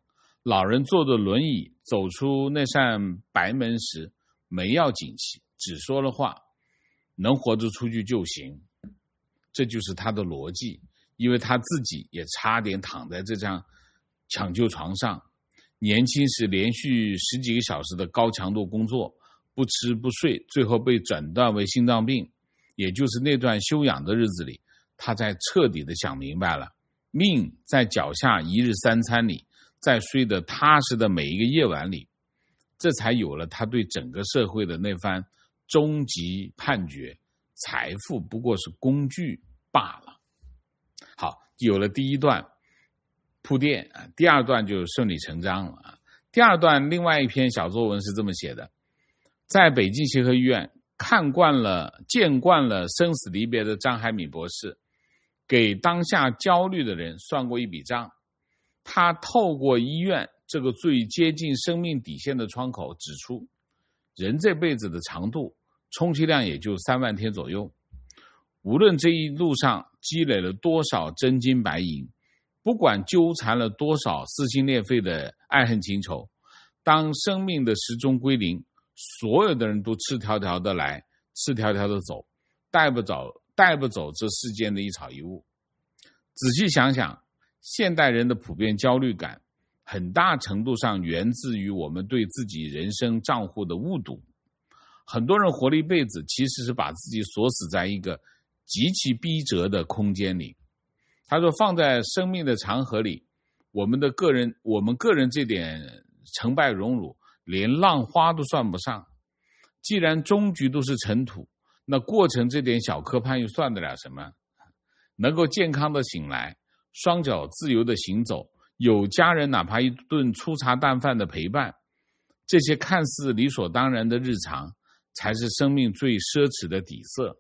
老人坐着轮椅走出那扇白门时，没要紧气，只说了话，能活着出去就行。这就是他的逻辑，因为他自己也差点躺在这张抢救床上。年轻时连续10几个小时的高强度工作，不吃不睡，最后被诊断为心脏病。也就是那段休养的日子里，他才彻底的想明白了，命在脚下一日3餐里，在睡得踏实的每一个夜晚里，这才有了他对整个社会的那番终极判决：财富不过是工具罢了。好，有了第一段铺垫，第二段就顺理成章了。第二段另外一篇小作文是这么写的：在北京协和医院见惯了生死离别的张海敏博士，给当下焦虑的人算过一笔账。他透过医院这个最接近生命底线的窗口指出，人这辈子的长度充其量也就3万天左右。无论这一路上积累了多少真金白银，不管纠缠了多少撕心裂肺的爱恨情仇，当生命的时钟归零，所有的人都赤条条的来，赤条条的走，带不走这世间的一草一物。仔细想想，现代人的普遍焦虑感很大程度上源自于我们对自己人生账户的误读。很多人活了一辈子，其实是把自己锁死在一个极其逼仄的空间里。他说，放在生命的长河里，我们个人这点成败荣辱连浪花都算不上。既然终局都是尘土，那过程这点小磕绊又算得了什么？能够健康的醒来，双脚自由的行走，有家人哪怕一顿粗茶淡饭的陪伴，这些看似理所当然的日常，才是生命最奢侈的底色。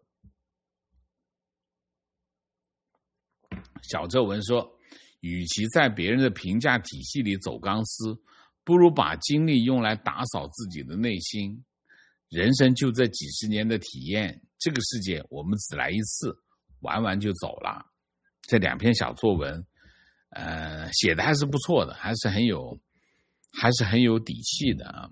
小作文说，与其在别人的评价体系里走钢丝，不如把精力用来打扫自己的内心。人生就这几十年的体验，这个世界我们只来一次，玩完就走了。这2篇小作文写的还是不错的，还是很有底气的啊。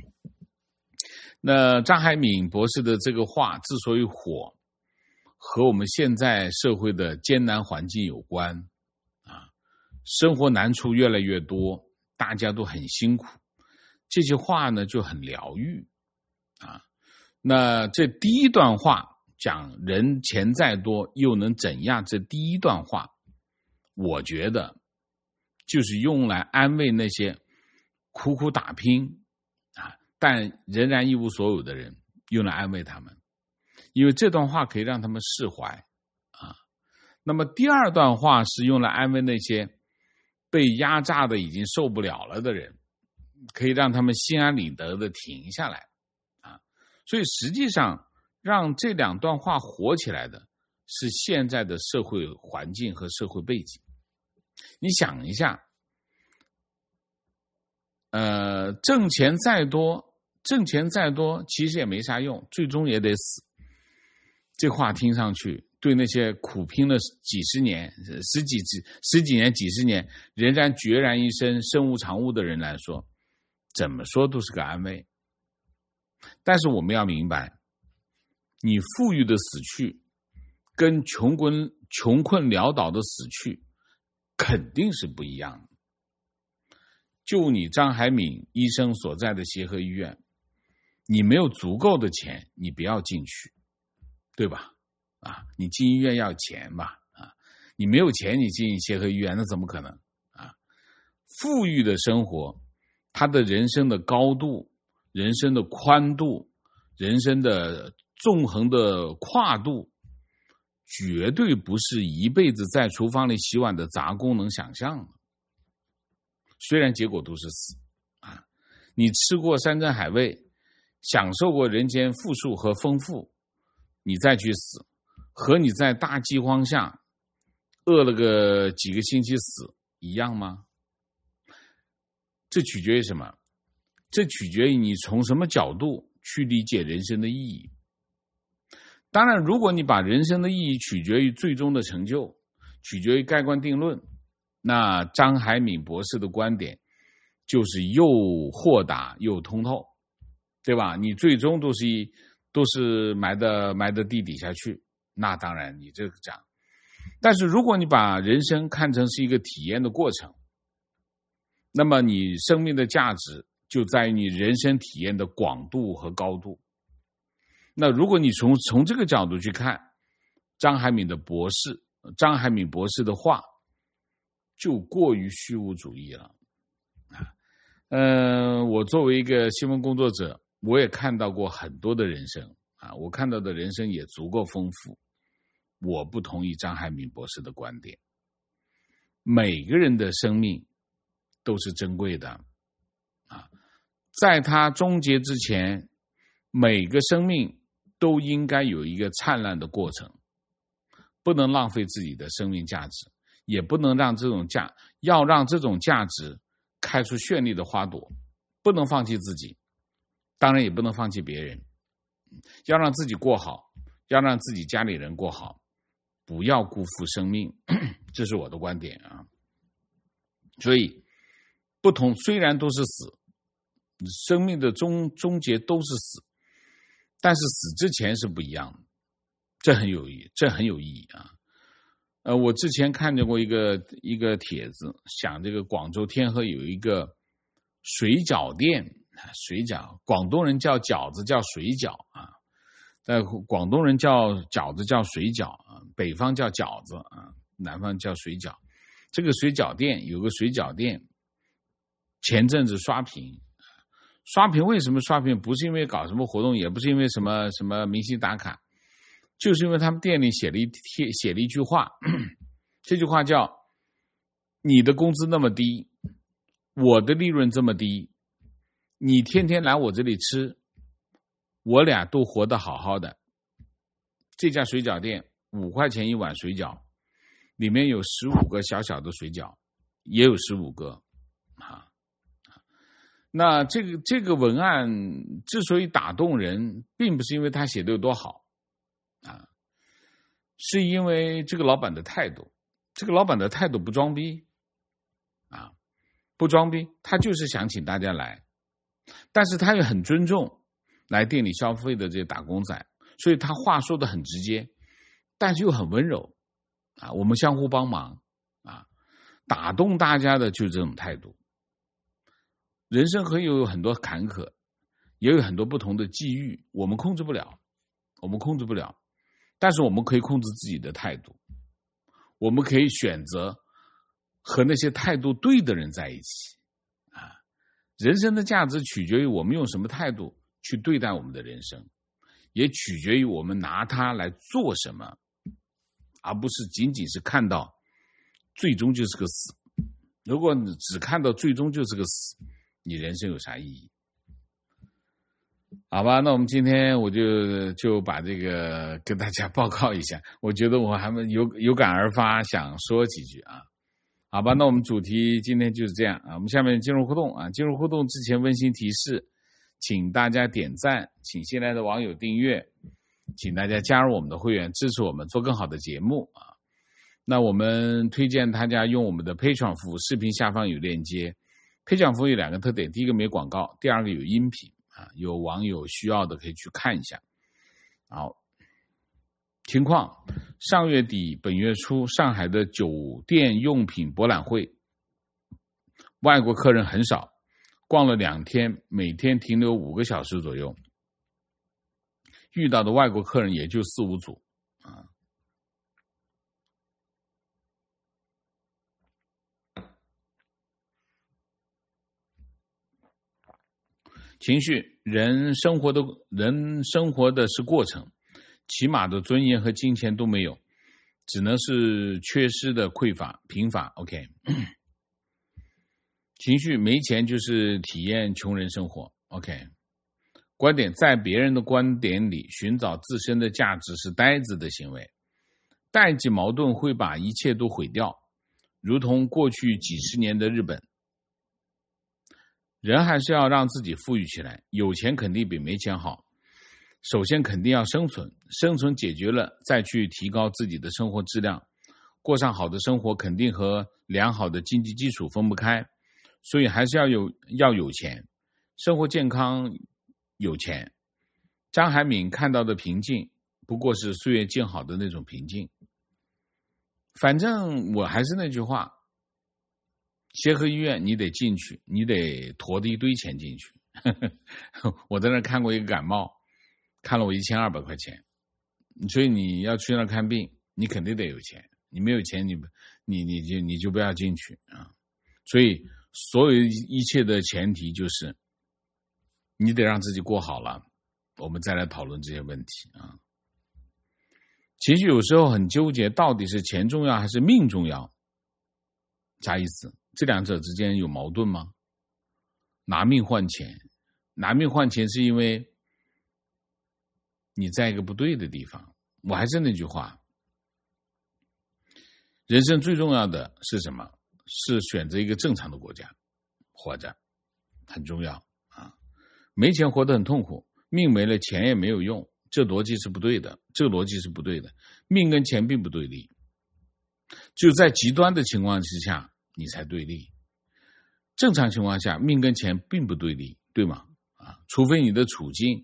那张海敏博士的这个话之所以火，和我们现在社会的艰难环境有关啊，生活难处越来越多，大家都很辛苦，这些话呢就很疗愈啊。那这第一段话讲人钱再多又能怎样，这第一段话我觉得就是用来安慰那些苦苦打拼啊，但仍然一无所有的人，用来安慰他们，因为这段话可以让他们释怀啊。那么第二段话是用来安慰那些被压榨的已经受不了了的人，可以让他们心安理得的停下来啊。所以实际上让这2段话火起来的是现在的社会环境和社会背景。你想一下，挣钱再多其实也没啥用，最终也得死。这话听上去对那些苦拼了几十年十几年几十年仍然孑然一身身无长物的人来说，怎么说都是个安慰。但是我们要明白，你富裕的死去跟穷困潦倒的死去肯定是不一样的。就你张海敏医生所在的协和医院，你没有足够的钱，你不要进去，对吧？啊，你进医院要钱吧？啊，你没有钱，你进协和医院那怎么可能？啊，富裕的生活，他的人生的高度、人生的宽度、人生的纵横的跨度，绝对不是一辈子在厨房里洗碗的杂工能想象的。虽然结果都是死啊，你吃过山珍海味，享受过人间富庶和丰富，你再去死，和你在大饥荒下饿了个几个星期死一样吗？这取决于什么？这取决于你从什么角度去理解人生的意义。当然，如果你把人生的意义取决于最终的成就，取决于盖棺定论，那张海敏博士的观点就是又豁达又通透，对吧？你最终都是埋的地底下去，那当然你这个讲。但是如果你把人生看成是一个体验的过程，那么你生命的价值就在于你人生体验的广度和高度。那如果你从这个角度去看张海敏博士的话，就过于虚无主义了。我作为一个新闻工作者，我也看到过很多的人生啊，我看到的人生也足够丰富。我不同意张海敏博士的观点，每个人的生命都是珍贵的啊，在他终结之前，每个生命都应该有一个灿烂的过程，不能浪费自己的生命价值，也不能让这种价值开出绚丽的花朵，不能放弃自己，当然也不能放弃别人，要让自己过好，要让自己家里人过好，不要辜负生命，这是我的观点啊。所以虽然都是死，生命的终结都是死，但是死之前是不一样的，这很有意义啊。我之前看见过一个帖子，想这个广州天河有一个水饺店，广东人叫饺子叫水饺啊，在广东人叫饺子叫水饺啊，北方叫饺子啊，南方叫水饺。这个水饺店有个水饺店，前阵子刷屏，为什么刷屏？不是因为搞什么活动，也不是因为什么明星打卡，就是因为他们店里写了一句话，这句话叫你的工资那么低，我的利润这么低，你天天来我这里吃，我俩都活得好好的。这家水饺店5块钱一碗水饺，里面有15个小小的水饺，也有15个啊。那这个文案之所以打动人，并不是因为他写的有多好啊，是因为这个老板的态度。这个老板的态度不装逼啊，不装逼，他就是想请大家来，但是他也很尊重来店里消费的这些打工仔，所以他话说的很直接，但是又很温柔啊，我们相互帮忙啊，打动大家的就是这种态度。人生可以有很多坎坷，也有很多不同的际遇，我们控制不了，但是我们可以控制自己的态度，我们可以选择和那些态度对的人在一起啊。人生的价值取决于我们用什么态度去对待我们的人生，也取决于我们拿它来做什么，而不是仅仅是看到最终就是个死。如果你只看到最终就是个死，你人生有啥意义？好吧，那我们今天我就把这个跟大家报告一下，我觉得我还没有感而发，想说几句啊。好吧，那我们主题今天就是这样啊。我们下面进入互动啊。进入互动之前温馨提示，请大家点赞，请新来的网友订阅，请大家加入我们的会员，支持我们做更好的节目啊。那我们推荐大家用我们的 Patreon 服务，视频下方有链接。Patreon 服务有2个特点，第一个没广告，第二个有音频啊，有网友需要的可以去看一下。好，情况，上月底本月初，上海的酒店用品博览会，外国客人很少，逛了2天，每天停留5个小时左右，遇到的外国客人也就4、5组啊。情绪，人生活的是过程，起码的尊严和金钱都没有，只能是缺失的贫乏 OK 情绪，没钱就是体验穷人生活 OK 观点，在别人的观点里寻找自身的价值是呆子的行为，代际矛盾会把一切都毁掉，如同过去几十年的日本。人还是要让自己富裕起来，有钱肯定比没钱好，首先肯定要生存，生存解决了再去提高自己的生活质量，过上好的生活肯定和良好的经济基础分不开， 所以还是要有钱，生活健康有钱。张海敏看到的平静，不过是岁月静好的那种平静。反正我还是那句话，协和医院你得进去，你得驮着一堆钱进去。我在那看过一个感冒，看了我1200块钱，所以你要去那看病，你肯定得有钱，你没有钱你就不要进去啊。所以所有一切的前提就是你得让自己过好了，我们再来讨论这些问题啊。情绪有时候很纠结，到底是钱重要还是命重要？啥意思？这两者之间有矛盾吗？拿命换钱，拿命换钱是因为你在一个不对的地方。我还是那句话，人生最重要的是什么？是选择一个正常的国家活着，很重要啊。没钱活得很痛苦，命没了钱也没有用，这逻辑是不对的，命跟钱并不对立，只有在极端的情况之下你才对立。正常情况下命跟钱并不对立，对吗？除非你的处境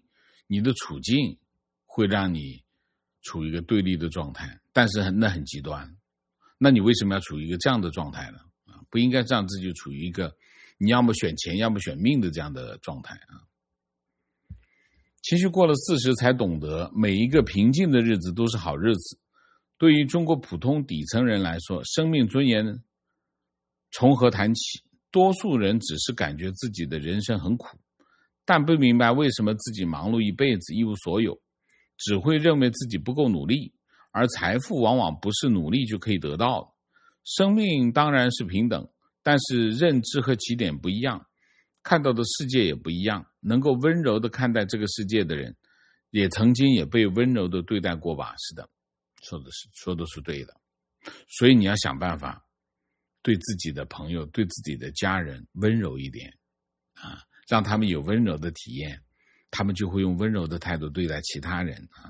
会让你处于一个对立的状态，但是那很极端。那你为什么要处于一个这样的状态呢？不应该让自己处于一个你要么选钱要么选命的这样的状态啊。情绪过了40才懂得，每一个平静的日子都是好日子。对于中国普通底层人来说，生命尊严从何谈起？多数人只是感觉自己的人生很苦，但不明白为什么自己忙碌一辈子一无所有，只会认为自己不够努力，而财富往往不是努力就可以得到的。生命当然是平等，但是认知和起点不一样，看到的世界也不一样。能够温柔地看待这个世界的人，也曾经也被温柔地对待过吧？是的，说的是对的。所以你要想办法对自己的朋友对自己的家人温柔一点啊，让他们有温柔的体验，他们就会用温柔的态度对待其他人啊。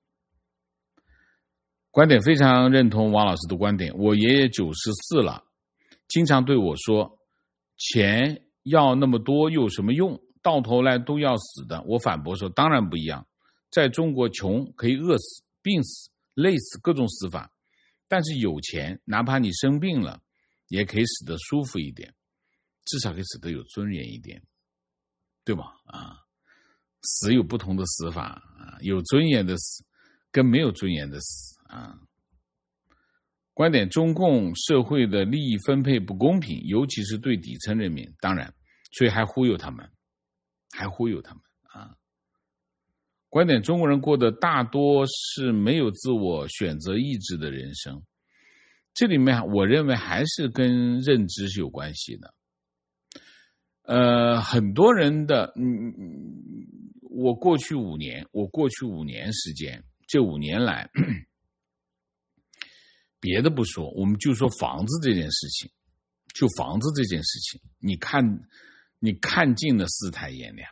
观点非常认同王老师的观点。我爷爷94了，经常对我说，钱要那么多有什么用，到头来都要死的。我反驳说，当然不一样，在中国穷可以饿死、病死、累死，各种死法，但是有钱哪怕你生病了也可以死得舒服一点，至少可以死得有尊严一点，对吗？死有不同的死法有尊严的死跟没有尊严的死观点，中共社会的利益分配不公平，尤其是对底层人民，当然所以还忽悠他们观点，中国人过的大多是没有自我选择意志的人生，这里面我认为还是跟认知是有关系的。很多人的我过去5年时间，这5年来别的不说，我们就说房子这件事情，你看尽了世态炎凉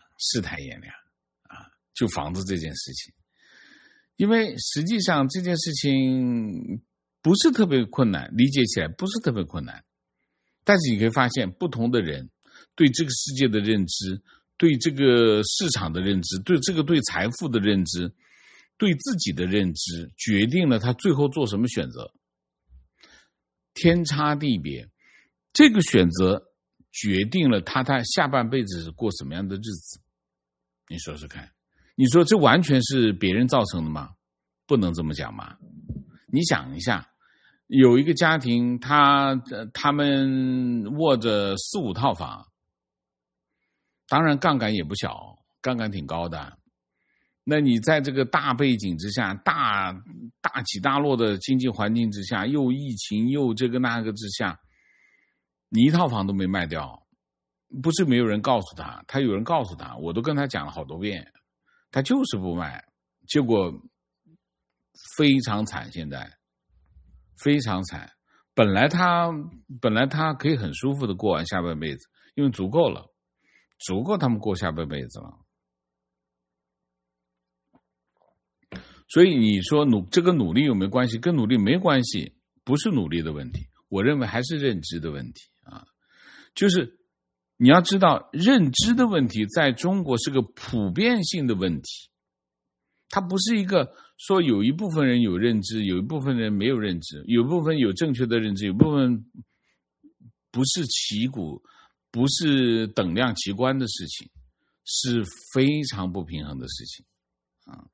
就房子这件事情，因为实际上这件事情不是特别困难，理解起来不是特别困难，但是你可以发现不同的人对这个世界的认知，对这个市场的认知，对财富的认知，对自己的认知，决定了他最后做什么选择，天差地别。这个选择决定了他下半辈子是过什么样的日子。你说说看，你说这完全是别人造成的吗？不能这么讲嘛。你想一下，有一个家庭他们握着4、5套房，当然杠杆也不小，杠杆挺高的。那你在这个大背景之下，大起大落的经济环境之下，又疫情又这个那个之下，你1套房都没卖掉，不是没有人告诉他，他有人告诉他，我都跟他讲了好多遍，他就是不卖，结果非常惨，现在非常惨。本来他可以很舒服的过完下半辈子，因为足够他们过下半辈子了。所以你说这个努力有没有关系？跟努力没关系，不是努力的问题，我认为还是认知的问题就是你要知道，认知的问题在中国是个普遍性的问题，它不是一个说有一部分人有认知，有一部分人没有认知，有一部分有正确的认知，有部分不是旗鼓，不是等量齐观的事情，是非常不平衡的事情啊。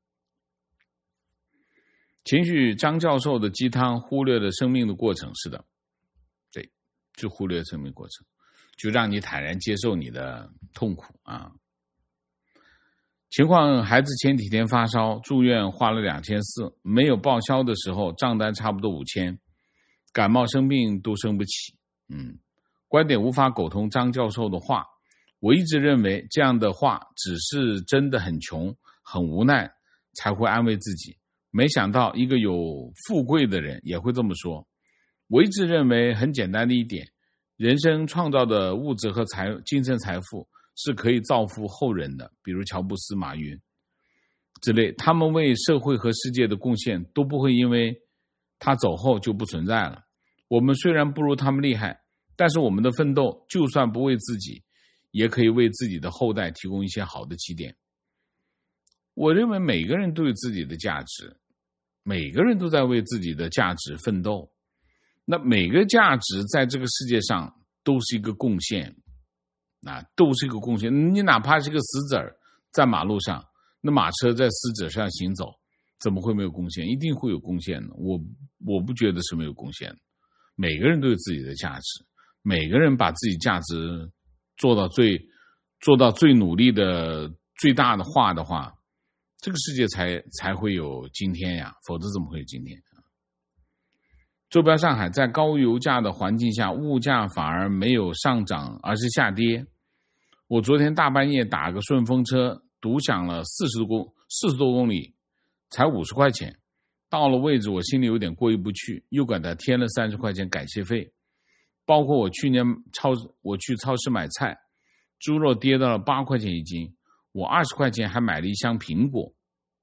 情绪张教授的鸡汤忽略了生命的过程，是的，对，就忽略了生命过程，就让你坦然接受你的痛苦啊。情况，孩子前几天发烧，住院花了2400，没有报销的时候账单差不多5000，感冒生病都生不起。观点无法苟同张教授的话，我一直认为这样的话只是真的很穷很无奈才会安慰自己，没想到一个有富贵的人也会这么说。我一直认为很简单的一点，人生创造的物质和精神财富是可以造福后人的，比如乔布斯、马云之类，他们为社会和世界的贡献都不会因为他走后就不存在了。我们虽然不如他们厉害，但是我们的奋斗就算不为自己，也可以为自己的后代提供一些好的起点。我认为每个人都有自己的价值，每个人都在为自己的价值奋斗，那每个价值在这个世界上都是一个贡献都是一个贡献。你哪怕是个死子儿在马路上，那马车在死子上行走，怎么会没有贡献？一定会有贡献的。我不觉得是没有贡献的。每个人都有自己的价值，每个人把自己价值做到最努力的最大的化的话，这个世界才会有今天呀，否则怎么会有今天？坐标上海，在高油价的环境下，物价反而没有上涨，而是下跌。我昨天大半夜打个顺风车，独享了40多公里，才50块钱。到了位置，我心里有点过意不去，又给他添了30块钱感谢费。包括我去年去超市买菜，猪肉跌到了8块钱一斤，我20块钱还买了一箱苹果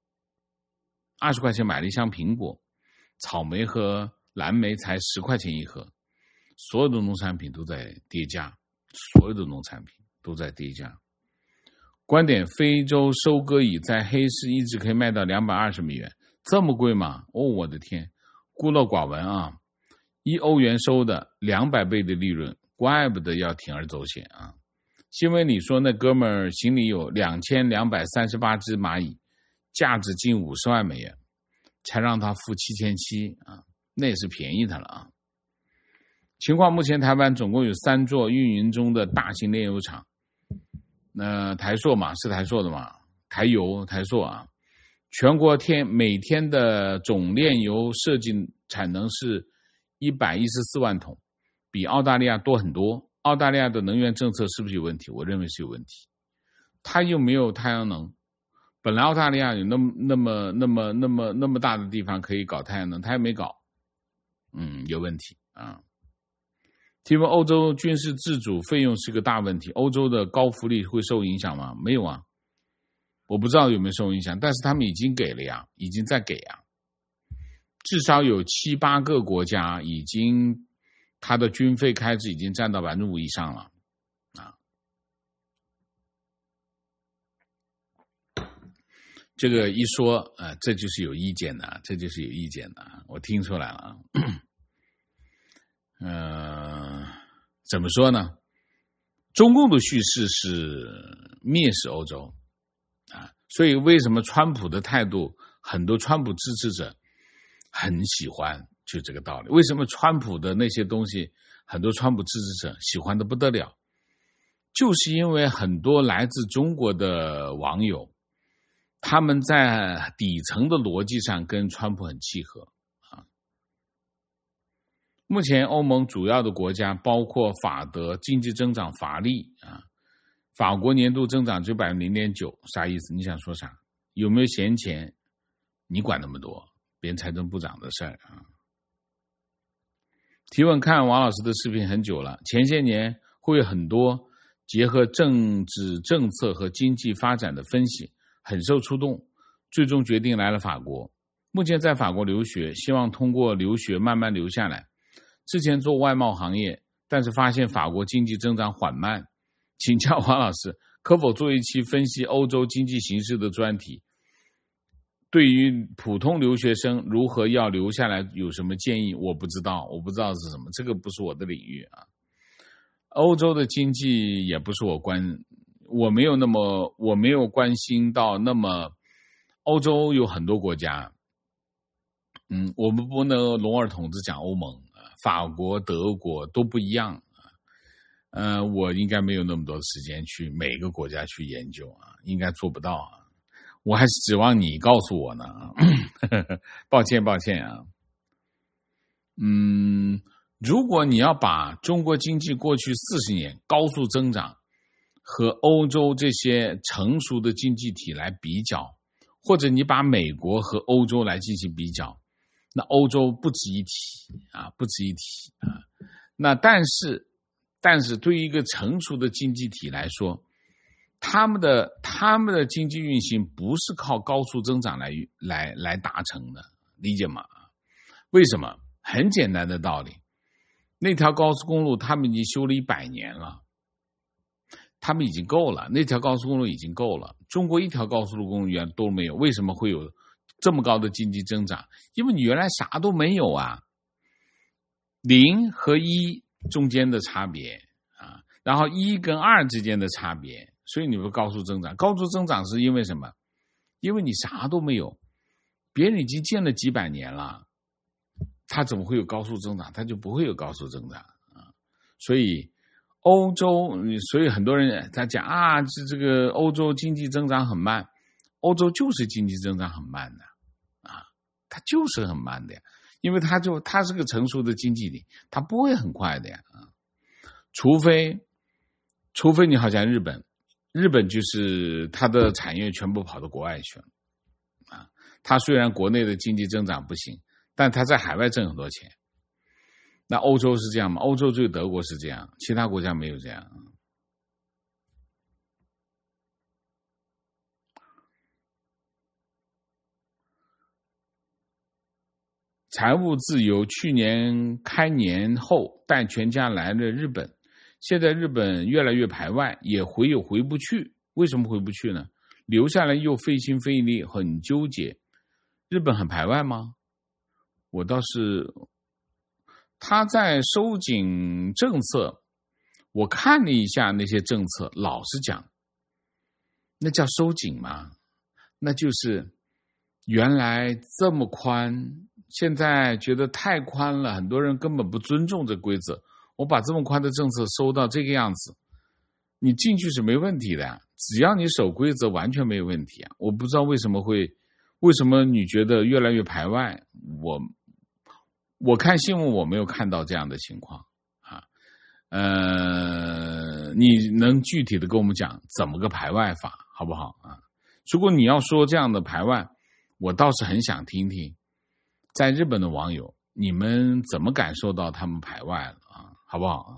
，20块钱买了一箱苹果，草莓和蓝莓才10块钱一盒。所有的农产品都在跌价，所有的农产品都在跌价。观点，非洲收割蚁在黑市一直可以卖到220美元，这么贵吗？我的天，孤陋寡闻啊！1欧元收的200倍的利润，怪不得要铤而走险啊！新闻里说那哥们儿行李有2238只蚂蚁，价值近50万美元，才让他付7700啊，那也是便宜他了啊！情况，目前台湾总共有3座运营中的大型炼油厂，台塑嘛，是台塑的嘛，台油、台塑啊，全国每天的总炼油设计产能是114万桶，比澳大利亚多很多。澳大利亚的能源政策是不是有问题？我认为是有问题。它又没有太阳能，本来澳大利亚有那么大的地方可以搞太阳能，它也没搞，有问题啊。提问，欧洲军事自主费用是个大问题，欧洲的高福利会受影响吗？没有啊，我不知道有没有受影响，但是他们已经给了呀，已经在给呀。至少有7、8个国家已经，它的军费开支已经占到5%以上了啊。这个一说这就是有意见的，这就是有意见的，我听出来了。怎么说呢？中共的叙事是蔑视欧洲啊，所以为什么川普的态度，很多川普支持者很喜欢，就这个道理。为什么川普的那些东西，很多川普支持者喜欢的不得了，就是因为很多来自中国的网友，他们在底层的逻辑上跟川普很契合啊。目前欧盟主要的国家包括法德，经济增长乏力啊，法国年度增长只有 0.9%， 啥意思？你想说啥？有没有闲钱？你管那么多？别人财政部长的事儿啊。提问，看王老师的视频很久了，前些年会有很多结合政治政策和经济发展的分析，很受触动，最终决定来了法国。目前在法国留学，希望通过留学慢慢留下来。之前做外贸行业， 但是发现法国经济增长缓慢。请教王老师，可否做一期分析欧洲经济形势的专题？对于普通留学生如何要留下来有什么建议？我不知道是什么，这个不是我的领域啊。欧洲的经济也不是我没有关心到那么。欧洲有很多国家，我们不能笼统统治讲欧盟，法国、德国都不一样。我应该没有那么多的时间去每个国家去研究啊，应该做不到啊。我还是指望你告诉我呢。抱歉啊。如果你要把中国经济过去40年高速增长和欧洲这些成熟的经济体来比较，或者你把美国和欧洲来进行比较，那欧洲不值一提啊。那但是对于一个成熟的经济体来说，他们的经济运行不是靠高速增长来达成的，理解吗？为什么？很简单的道理，那条高速公路他们已经修了100年了，他们已经够了，那条高速公路已经够了。中国一条高速公路原来都没有，为什么会有这么高的经济增长？因为你原来啥都没有啊。0和1中间的差别啊，然后1跟2之间的差别，所以你会高速增长。高速增长是因为什么？因为你啥都没有，别人已经建了几百年了，他怎么会有高速增长？他就不会有高速增长啊。所以欧洲，所以很多人他讲啊，这个欧洲经济增长很慢，欧洲就是经济增长很慢的啊，它就是很慢的呀，因为它是个成熟的经济体，它不会很快的呀啊，除非你好像日本就是它的产业全部跑到国外去了啊，它虽然国内的经济增长不行，但它在海外挣很多钱。那欧洲是这样吗？欧洲只有德国是这样，其他国家没有这样。财务自由去年开年后带全家来了日本，现在日本越来越排外，也回不去。为什么回不去呢？留下来又费心费力，很纠结。日本很排外吗？我倒是，他在收紧政策，我看了一下那些政策，老实讲，那叫收紧吗？那就是原来这么宽，现在觉得太宽了，很多人根本不尊重这规则。我把这么宽的政策收到这个样子，你进去是没问题的，只要你守规则完全没有问题啊！我不知道为什么你觉得越来越排外？我看新闻我没有看到这样的情况啊。你能具体的跟我们讲怎么个排外法好不好啊？如果你要说这样的排外，我倒是很想听听在日本的网友你们怎么感受到他们排外了啊？好不好啊？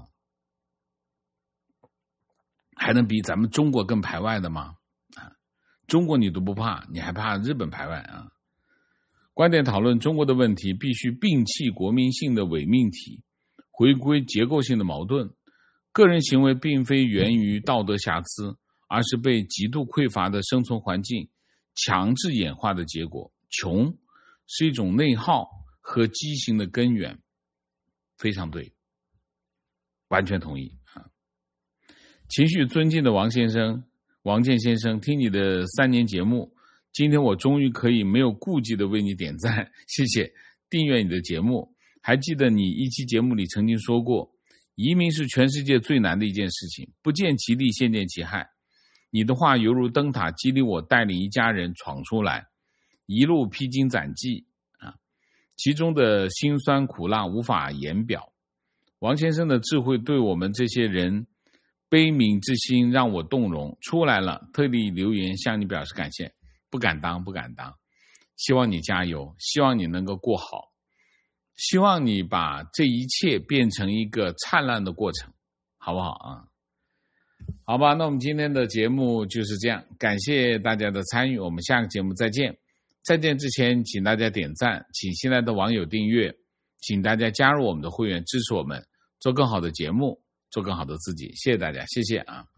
还能比咱们中国更排外的吗？啊，中国你都不怕，你还怕日本排外啊？观点讨论中国的问题必须摒弃国民性的伪命题，回归结构性的矛盾。个人行为并非源于道德瑕疵，而是被极度匮乏的生存环境强制演化的结果。穷是一种内耗和畸形的根源。非常对，完全同意啊！情绪尊敬的王健先生，听你的3年节目，今天我终于可以没有顾忌的为你点赞，谢谢，订阅你的节目。还记得你一期节目里曾经说过，移民是全世界最难的一件事情，不见其利，先见其害。你的话犹如灯塔，激励我带领一家人闯出来，一路披荆斩棘啊，其中的辛酸苦辣无法言表。王先生的智慧对我们这些人悲悯之心让我动容，出来了，特地留言向你表示感谢。不敢当，希望你加油，希望你能够过好，希望你把这一切变成一个灿烂的过程，好不好啊？好吧，那我们今天的节目就是这样，感谢大家的参与，我们下个节目再见。再见之前，请大家点赞，请新来的网友订阅，请大家加入我们的会员，支持我们做更好的节目，做更好的自己。谢谢大家，谢谢啊。